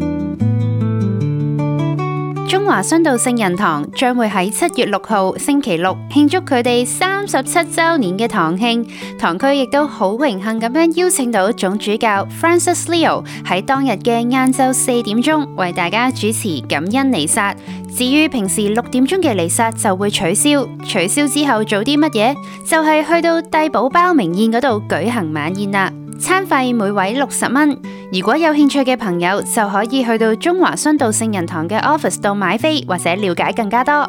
中華殉道聖人堂將會喺七月六號星期六慶祝佢哋三十七周年嘅堂慶。堂區亦都好榮幸咁樣邀請到總主教 Francis Leo 喺當日嘅晏晝四點鐘為大家主持感恩彌撒。至於平時六點鐘嘅彌撒就會取消，取消之後做啲乜嘢？就係去到帝寶包明宴嗰度舉行晚宴啦。 餐費每位六十蚊。如果有興趣嘅朋友，就可以去到中華殉道聖人堂嘅 office 度買飛，或者了解更加多。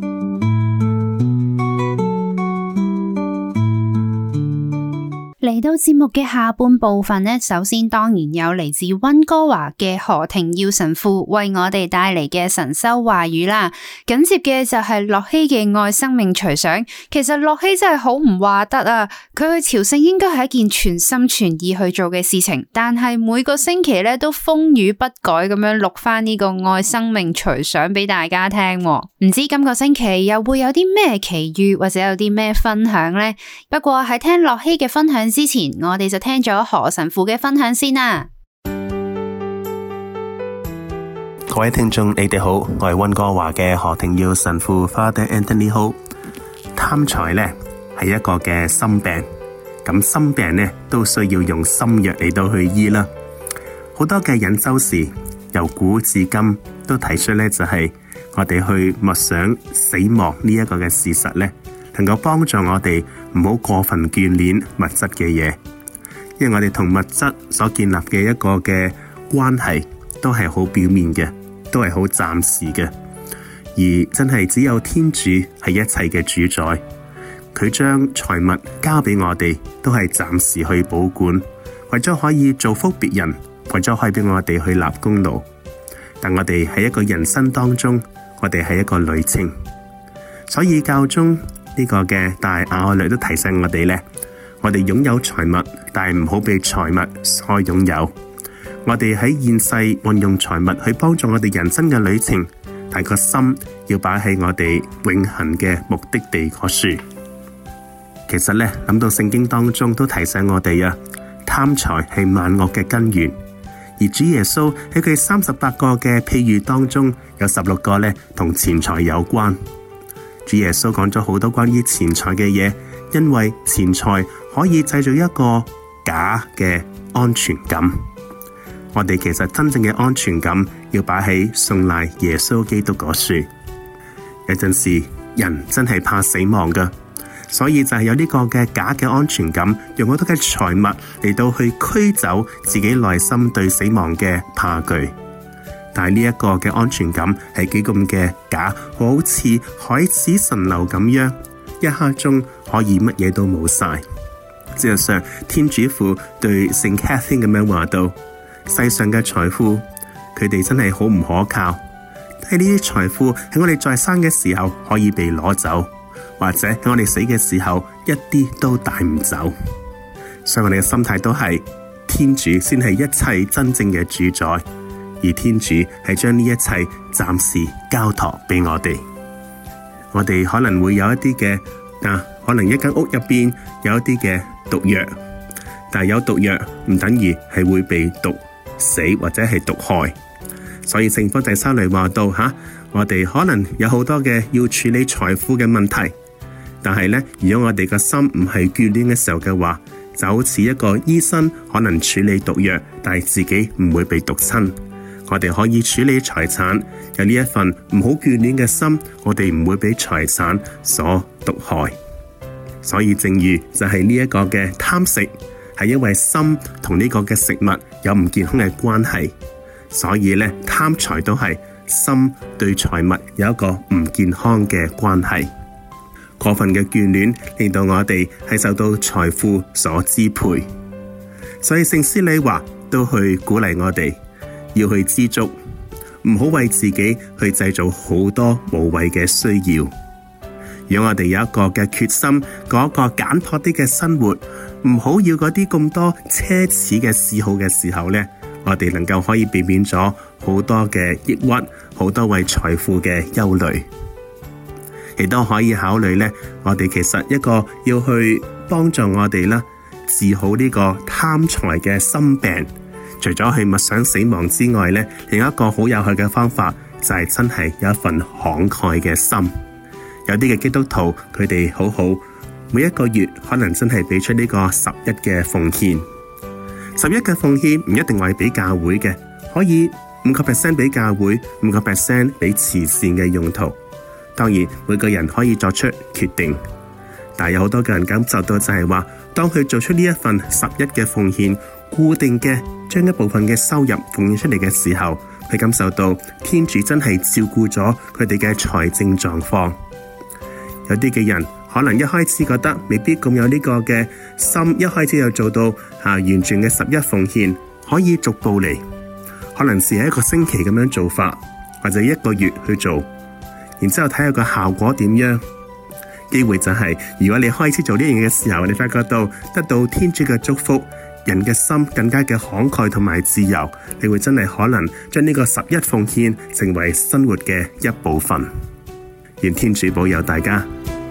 嚟到節目嘅下半部分呢，首先當然有嚟自溫哥華嘅何庭耀神父為我哋帶嚟嘅神修話語啦。緊接嘅就係樂希嘅愛生命隨想。其實樂希真係好唔話得啊！佢去朝聖應該係一件全心全意去做嘅事情，但係每個星期咧都風雨不改咁樣錄翻呢個愛生命隨想俾大家聽。唔知今個星期又會有啲咩奇遇或者有啲咩分享呢？不過喺聽樂希嘅分享之前，我哋就聽咗何神父嘅分享先啦。 各位聽眾，你哋好，我係溫哥華嘅何庭耀神父 Father Anthony Ho。貪財呢係一個嘅心病，咁心病呢都需要用心藥嚟到去醫啦。好多嘅隱修士由古至今都提出呢，就係我哋去默想死亡呢一個嘅事實呢，能夠幫助我哋唔好過分眷戀物質嘅嘢，因為我哋同物質所建立嘅一個嘅關係都係好表面嘅，都係好暫時嘅，而真係只有天主係一切嘅主宰，佢將財物交俾我哋，都係暫時去保管，為咗可以造福別人，為咗可以俾我哋去立功勞。但我哋喺一個人生當中，我哋係一個旅程，所以教宗呢個嘅大雅愛略都提醒我哋呢，我哋擁有財物，但係唔好被財物所擁有。我哋喺現世運用財物去幫助我哋人生嘅旅程，但個心要擺喺我哋永恆嘅目的地嗰處。其實呢，諗到聖經當中都提醒我哋啊，貪財係萬惡嘅根源。而主耶穌喺佢三十八個嘅譬喻當中，有十六個呢同錢財有關。主耶穌講咗好多關於錢財嘅嘢，因為錢財可以製造一個假嘅安全感。我哋其實真正嘅安全感要擺喺信賴耶穌基督嗰處。有陣時人真係怕死亡噶，所以就係有呢個嘅假嘅安全感，用好多嘅財物嚟到去驅走自己內心對死亡嘅怕懼。但係呢一個嘅安全感係幾咁嘅假，好似海市蜃樓咁樣，一刻鐘可以乜嘢都冇晒。事實上，天主父對聖 Catherine 咁樣話到，世上嘅財富，佢哋真係好唔可靠。但係呢啲財富喺我哋在生嘅時候可以被攞走，或者喺我哋死嘅時候一啲都帶唔走。所以我哋嘅心態都係天主先係一切真正嘅主宰，而天主係將呢一切暫時交託俾我哋。我哋可能會有一啲嘅啊，可能一間屋入邊有一啲嘅毒藥，但係有毒藥唔等於係會被毒死或者係毒害。所以聖方濟沙雷話到吓，我哋可能有好多嘅要處理財富嘅問題，但係呢，如果我哋個心唔係眷戀嘅時候嘅話，就好似一個醫生可能處理毒藥，但係自己唔會被毒親。我哋可以處理財產，有呢一份唔好眷戀嘅心，我哋唔會俾財產所毒害。所以正如就係呢一個嘅貪食，係因為心同呢個嘅食物有唔健康嘅關係，所以咧貪財都係心對財物有一個唔健康嘅關係。過分嘅眷戀令到我哋係受到財富所支配，所以聖施禮華都去鼓勵我哋要去知足，唔好為自己去製造好多無謂嘅需要。如果我哋有一個嘅決心，過一個簡樸啲嘅生活，唔好要嗰啲咁多奢侈嘅嗜好嘅時候呢，我哋能夠可以避免咗好多嘅抑鬱，好多為財富嘅憂慮。亦都可以考慮呢，我哋其實一個要去幫助我哋啦，治好呢個貪財嘅心病。除咗去默想死亡之外呢，另一個好有效嘅方法就係真係有一份慷慨嘅心。有啲嘅基督徒佢哋好好，每一個月可能真係俾出呢個十一嘅奉獻。十一嘅奉獻唔一定話係俾教會嘅，可以五個 percent 俾教會，五個 percent 俾慈善嘅用途。當然每個人可以作出決定。 但係有好多嘅人感受到就係話，當佢做出呢一份十一嘅奉獻，固定嘅將一部分嘅收入奉獻出嚟嘅時候，佢感受到天主真係照顧咗佢哋嘅財政狀況。有啲嘅人可能一開始覺得未必咁有呢個嘅心，一開始就做到啊完全嘅十一奉獻，可以逐步嚟，可能是係一個星期咁樣做法，或者一個月去做，然之後睇下個效果點樣。機會就係，如果你開始做呢樣嘢嘅時候，你發覺到得到天主嘅祝福，人嘅心更加嘅慷慨同埋自由，你會真係可能將呢個十一奉獻成為生活嘅一部分。願天主保佑大家。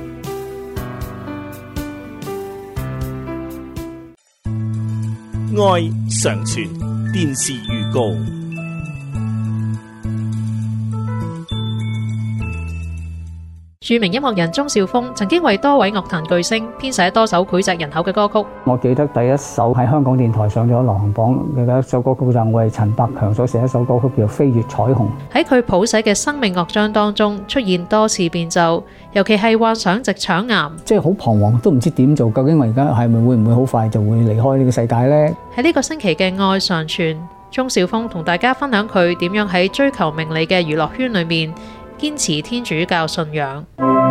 愛常傳電視預告。 著名音樂人鍾肇峰曾經為多位樂壇巨星編寫多首膾炙人口嘅歌曲。 我記得第一首喺香港電台上咗流行榜嘅一首歌曲就係我係陳百強所寫一首歌曲叫《飛越彩虹》。 喺佢譜寫嘅生命樂章當中出現多次變奏，尤其係幻想直腸癌， 即係好彷徨，都唔知點做。究竟我而家係咪會唔會好快就會離開呢個世界呢？ 喺呢個星期嘅愛常傳，鍾肇峰同大家分享佢點樣喺追求名利嘅娛樂圈裏面堅持天主教信仰。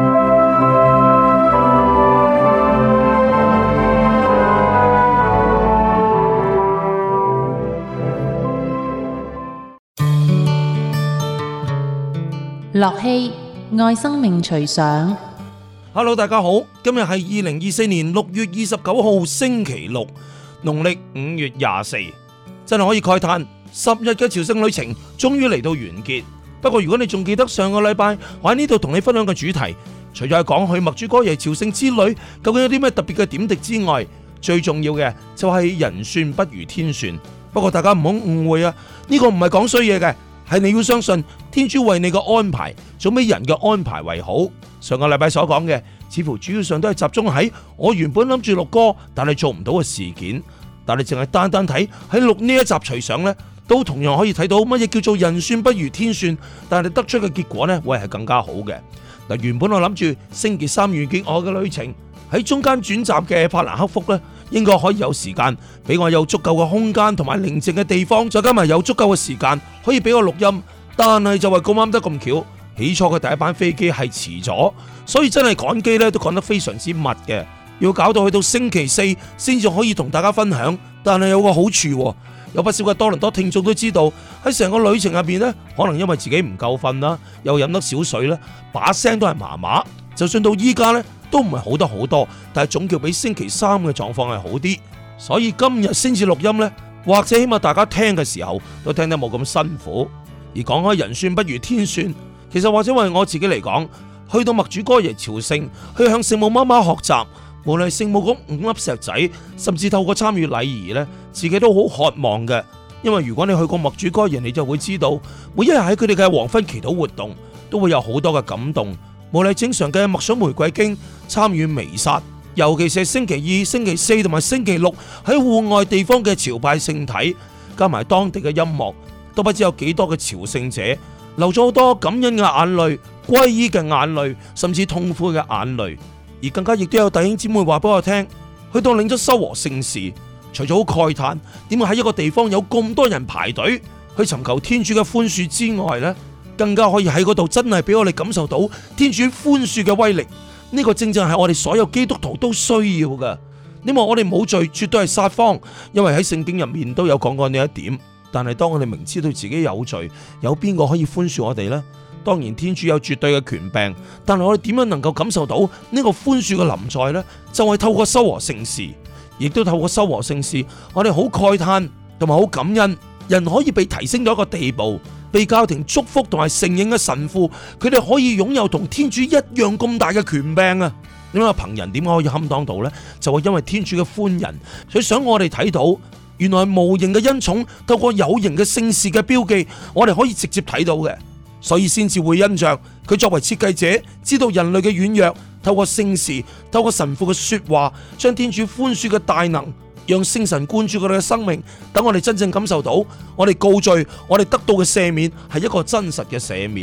樂器愛生命隨想。 Hello， 大家好，今日係二零二四年六月二十九號星期六，農曆五月廿四，真係可以慨嘆十日嘅朝聖旅程終於嚟到完結。不過如果你仲記得上個禮拜我喺呢度同你分享嘅主題，除咗係講去默主哥耶朝聖之旅究竟有啲咩特別嘅點滴之外，最重要嘅就係人算不如天算。不過大家唔好誤會啊，呢個唔係講衰嘢嘅，係你要相信天主為你嘅安排總比人嘅安排為好。上個禮拜所講嘅似乎主要上都係集中喺我原本諗住錄歌但係做唔到嘅事件，但係淨係單單睇喺錄呢一集隨想呢，都同樣可以睇到乜嘢叫做人算不如天算，但係得出嘅結果呢會係更加好嘅。嗱，原本我諗住星期三完結我嘅旅程，喺中間轉站嘅法蘭克福呢，應該可以有時間俾我有足夠嘅空間同埋寧靜嘅地方，再加埋有足夠嘅時間可以俾我錄音。但係就係咁啱得咁巧，起初嘅第一班飛機係遲咗，所以真係趕機咧都趕得非常之密嘅，要搞到去到星期四先至可以同大家分享。但係有個好處，有不少嘅多倫多聽眾都知道喺成個旅程入邊呢，可能因為自己唔夠瞓啦，又飲得少水啦，把聲都係麻麻。就算到依家呢，都唔係好得好多，但係總叫比星期三嘅狀況係好啲。所以今日先至錄音呢，或者起碼大家聽嘅時候都聽得冇咁辛苦。而講開人算不如天算，其實或者為我自己嚟講，去到默主哥耶朝聖，去向聖母媽媽學習，無論係聖母嗰五粒石仔，甚至透過參與禮儀呢，自己都好渴望嘅。因為如果你去過默主哥耶，你就會知道，每一日喺佢哋嘅黃昏祈禱活動，都會有好多嘅感動。無論正常嘅默想玫瑰經、參與彌撒，尤其是星期二、星期四同埋星期六喺戶外地方嘅朝拜聖體，加埋當地嘅音樂，都不知有幾多嘅朝聖者流咗好多感恩嘅眼淚、皈依嘅眼淚，甚至痛苦嘅眼淚。而更加亦都有弟兄姊妹話俾我聽，去到領咗修和聖事，除咗好慨嘆點解喺一個地方有咁多人排隊去尋求天主嘅寬恕之外呢，更加可以喺嗰度真係俾我哋感受到天主寬恕嘅威力。呢個正正係我哋所有基督徒都需要嘅。你話我哋冇罪，絕對係撒謊，因為喺聖經入面都有講過呢一點。但係當我哋明知道自己有罪，有邊個可以寬恕我哋呢？當然天主有絕對嘅權柄，但係我哋點樣能夠感受到呢個寬恕嘅臨在呢？就係透過修和聖事，亦都透過修和聖事，我哋好慨嘆同埋好感恩，人可以被提升到一個地步，被教廷祝福同埋承認嘅神父，佢哋可以擁有同天主一樣咁大嘅權柄啊！點解憑人點解可以堪當到呢？就係因為天主嘅寬仁，所以想我哋睇到。原來無形嘅恩寵透過有形嘅聖事嘅標記，我哋可以直接睇到嘅，所以先至會因着佢作為設計者，知道人類嘅軟弱，透過聖事，透過神父嘅說話，將天主寬恕嘅大能，讓聖神灌注佢哋嘅生命，等我哋真正感受到，我哋告罪，我哋得到嘅赦免係一個真實嘅赦免。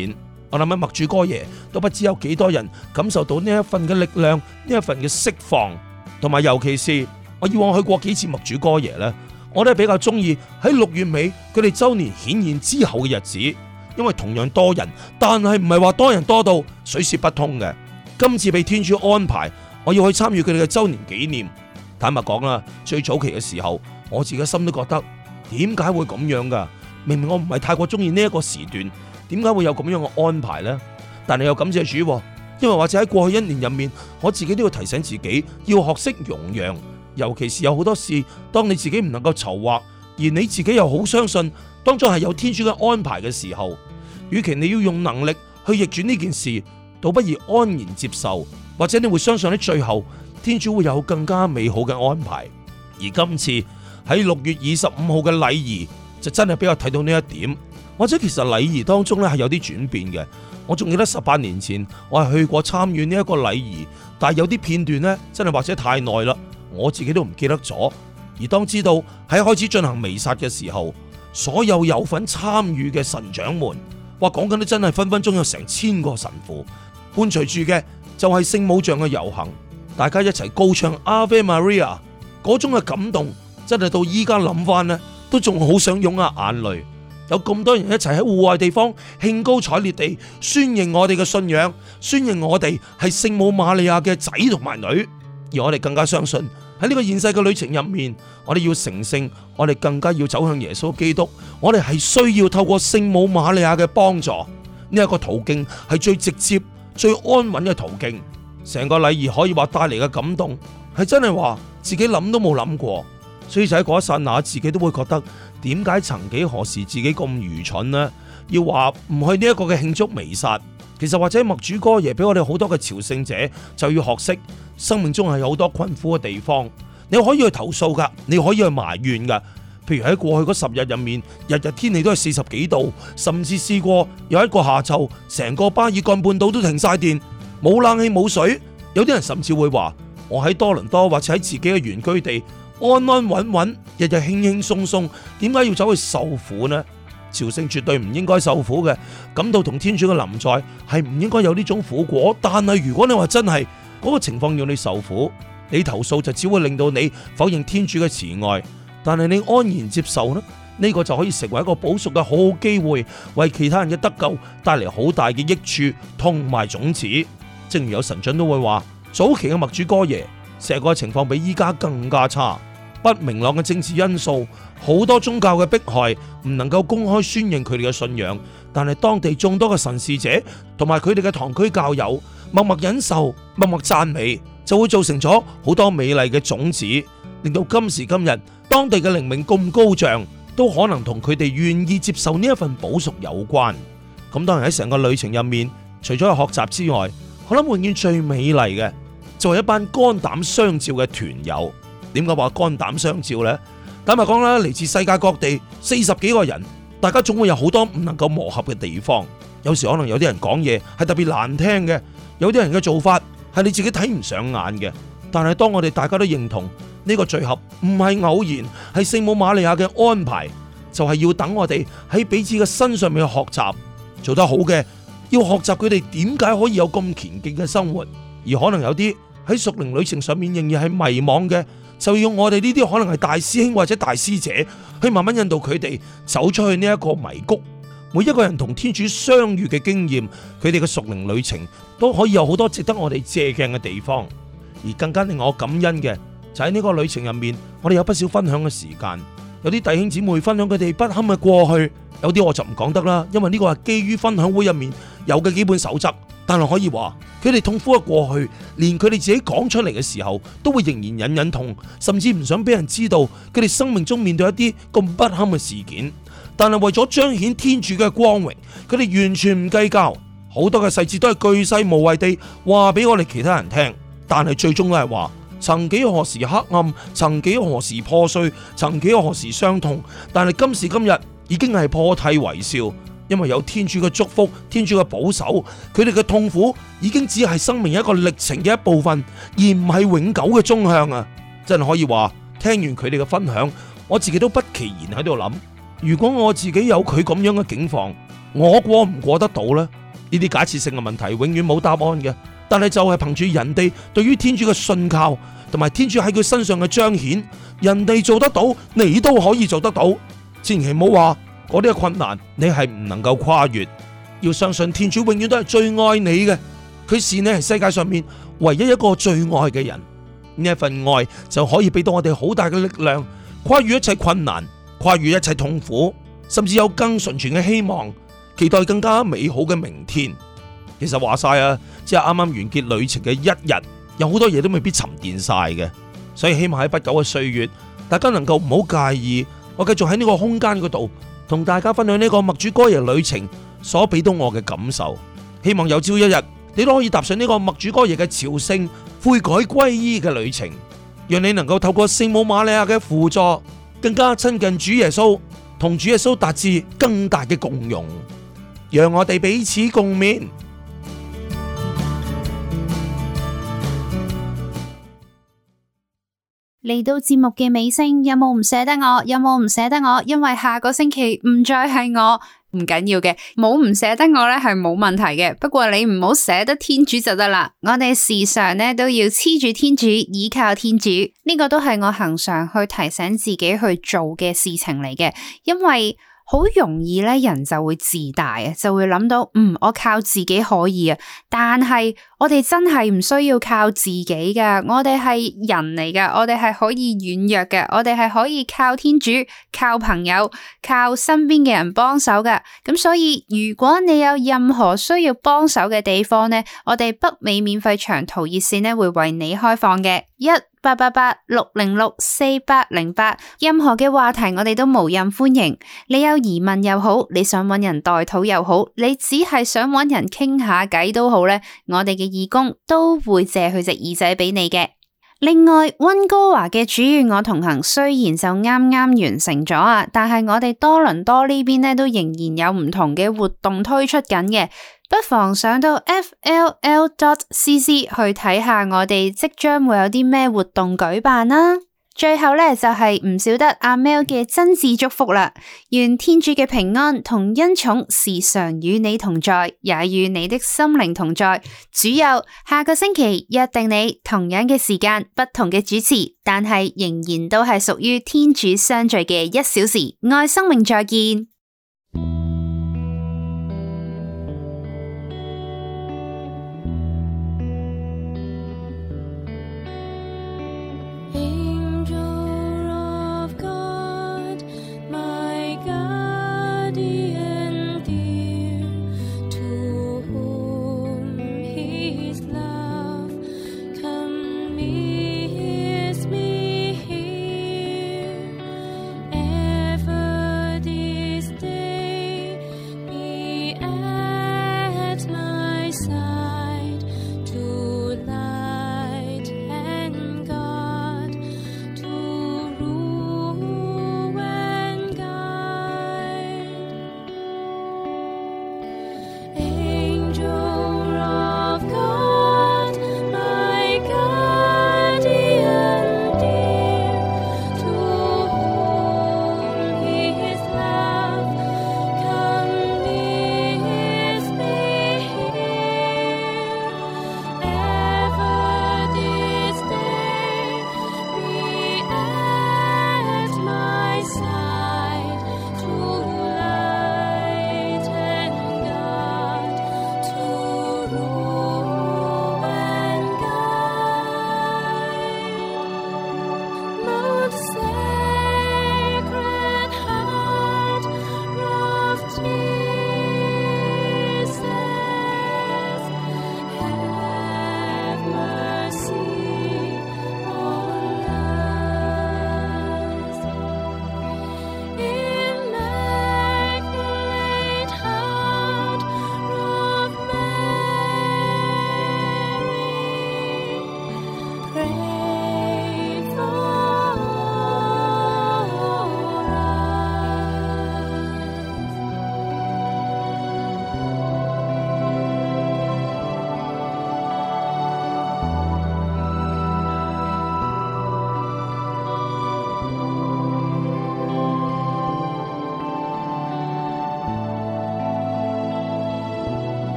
我諗喺默主哥爺都不知有幾多人感受到呢一份嘅力量，呢一份嘅釋放，同埋尤其是我以往去過幾次默主哥爺呢，我都係比較中意喺六月尾佢哋周年顯現之後嘅日子，因為同樣多人，但係唔係話多人多到水泄不通嘅。今次被天主安排，我要去參與佢哋嘅周年紀念。坦白講啦，最早期嘅時候，我自己心都覺得點解會咁樣噶？明明我唔係太過中意呢一個時段。點解會有咁樣嘅安排呢？但係又感謝主，因為或者喺過去一年入面，我自己都要提醒自己要學識容讓，尤其是有好多事，當你自己唔能夠籌劃，而你自己又好相信當中係有天主嘅安排嘅時候，與其你要用能力去逆轉呢件事，倒不如安然接受，或者你會相信喺最後天主會有更加美好嘅安排。而今次喺六月二十五號嘅禮儀就真係比較睇到呢一點。或者其實禮儀當中咧係有啲轉變嘅，我仲記得十八年前我係去過參與呢一個禮儀，但係有啲片段呢，真係或者太耐啦，我自己都唔記得咗。而當知道喺開始進行彌撒嘅時候，所有有份參與嘅神長們，哇講緊都真係分分鐘有成千個神父，伴隨住嘅就係聖母像嘅遊行，大家一齊高唱 Ave Maria， 嗰種嘅感動真係到依家諗翻呢，都仲好想湧下眼淚。有咁多人一齊喺戶外地方興高采烈地宣認我哋嘅信仰，宣認我哋係聖母瑪利亞嘅仔同埋女，而我哋更加相信喺呢個現世嘅旅程入面，我哋要成聖，我哋更加要走向耶穌基督，我哋係需要透過聖母瑪利亞嘅幫助，呢一個途徑係最直接、最安穩嘅途徑。成個禮儀可以話帶嚟嘅感動，係真係話自己諗都冇諗過。所以就喺嗰一剎那，自己都會覺得點解曾幾何時自己咁愚蠢呢？要話唔去呢一個嘅慶祝彌撒，其實或者默主哥爺俾我哋好多嘅朝聖者就要學識，生命中係有好多困苦嘅地方，你可以去投訴噶，你可以去埋怨噶。譬如喺過去嗰十日入面，日日天氣都係四十幾度，甚至試過有一個下晝，成個巴爾幹半島都停晒電，冇冷氣冇水，有啲人甚至會話我喺多倫多或者喺自己嘅原居地，安安穩穩，日日輕輕鬆鬆，點解要走去受苦呢？朝聖絕對唔應該受苦嘅，感到同天主嘅臨在係唔應該有呢種苦果。但係如果你話真係嗰個情況要你受苦，你投訴就只會令到你否認天主嘅慈愛。但係你安然接受呢，呢個就可以成為一個補贖嘅好好機會，為其他人嘅得救帶嚟好大嘅益處同埋種子。正如有神長都會話，早期嘅默主哥爺成個情況比依家更加差。不明朗嘅政治因素，好多宗教嘅迫害，唔能夠公開宣認佢哋嘅信仰，但係當地眾多嘅神視者同埋佢哋嘅堂區教友默默忍受、默默讚美，就會造成咗好多美麗嘅種子，令到今時今日當地嘅靈命咁高漲，都可能同佢哋願意接受呢一份補贖有關。咁當然喺成個旅程入面，除咗有學習之外，我諗永遠最美麗嘅就係一班肝膽相照嘅團友。點解話肝膽相照呢？坦白講啦，嚟自世界各地四十幾個人，大家總會有好多唔能夠磨合嘅地方。有時可能有啲人講嘢係特別難聽嘅，有啲人嘅做法係你自己睇唔上眼嘅。但係當我哋大家都認同呢個聚合唔係偶然，係聖母瑪利亞嘅安排，就係要等我哋喺彼此嘅身上面去學習，做得好嘅要學習佢哋點解可以有咁虔敬嘅生活，而可能有啲喺屬靈旅程上面仍然係迷惘嘅，就要我哋呢啲可能係大師兄或者大師姐去慢慢引導佢哋走出去呢一個迷谷。每一個人同天主相遇嘅經驗，佢哋嘅屬靈旅程都可以有好多值得我哋借鏡嘅地方。而更加令我感恩嘅就喺呢個旅程入面，我哋有不少分享嘅時間，有啲弟兄姊妹分享佢哋不堪嘅過去，有啲我就唔講得啦，因為呢個係基於分享會入面有嘅基本守則。但係可以話佢哋痛苦嘅過去，連佢哋自己講出嚟嘅時候，都會仍然隱隱痛，甚至唔想俾人知道佢哋生命中面對一啲咁不堪嘅事件。但係為咗彰顯天主嘅光榮，佢哋完全唔計較，好多嘅細節都係巨細無遺地話俾我哋其他人聽。但係最終都係話，曾幾何時黑暗，曾幾何時破碎，曾幾何時傷痛，但係今時今日已經係破涕為笑。因為有天主嘅祝福，天主嘅保守，佢哋嘅痛苦已經只係生命一個歷程嘅一部分，而唔係永久嘅終向啊！真係可以話，聽完佢哋嘅分享，我自己都不其然喺度諗，如果我自己有佢咁樣嘅境況，我過唔過得到呢？ 呢啲假設性嘅問題永遠冇答案嘅，但係就係憑住人哋對於天主嘅信靠，同埋天主喺佢身上嘅彰顯，人哋做得到，你都可以做得到。千祈唔好話嗰啲嘅困難你係唔能夠跨越，要相信天主永遠都係最愛你嘅，佢視你係世界上面唯一一個最愛嘅人。呢一份愛就可以俾到我哋好大嘅力量，跨越一切困難，跨越一切痛苦，甚至有更純全嘅希望，期待更加美好嘅明天。其實話晒啊，只係啱啱完結旅程嘅一日，有好多嘢都未必沉澱晒嘅，所以希望喺不久嘅歲月，大家能夠唔好介意，我繼續喺呢個空間嗰度同大家分享呢個默主哥爺旅程所俾到我嘅感受。希望有朝一日你都可以踏上呢個默主哥爺嘅朝聖悔改歸依嘅旅程，讓你能夠透過聖母瑪利亞嘅輔助，更加親近主耶穌，同主耶穌達至更大嘅共融。讓我哋彼此共勉。 嚟到節目嘅尾聲，有冇唔捨得我？有冇唔捨得我？因為下個星期唔再係我。唔緊要嘅，冇唔捨得我咧係冇問題嘅，不過你唔好捨得天主就得啦。我哋時常咧都要黐住天主，依靠天主，呢個都係我恆常去提醒自己去做嘅事情嚟嘅，因為好容易咧人就會自大啊，就會諗到嗯我靠自己可以啊，但係我哋真係唔需要靠自己噶，我哋係人嚟噶，我哋係可以軟弱嘅，我哋係可以靠天主、靠朋友、靠身邊嘅人幫手噶。咁所以如果你有任何需要幫手嘅地方呢，我哋北美免費長途熱線呢會為你開放嘅，一八八八六零六四八零八，任何嘅話題我哋都無任歡迎。你有疑問又好，你想揾人代禱又好，你只係想揾人傾下偈都好呢，我哋嘅義工都會借佢隻耳仔俾你嘅。另外，溫哥華嘅主與我同行雖然就啱啱完成咗啊，但係我哋多倫多呢邊呢都仍然有唔同嘅活動推出緊嘅，不妨上到 F L L dot C C 去睇下我哋即將會有啲咩活動舉辦啦。最後咧就係唔少得阿 Mel 嘅真摯祝福啦，願天主嘅平安同恩寵時常與你同在，也與你的心靈同在。主佑，下個星期約定你同樣嘅時間，不同嘅主持，但係仍然都係屬於天主相聚嘅一小時。愛生命，再見。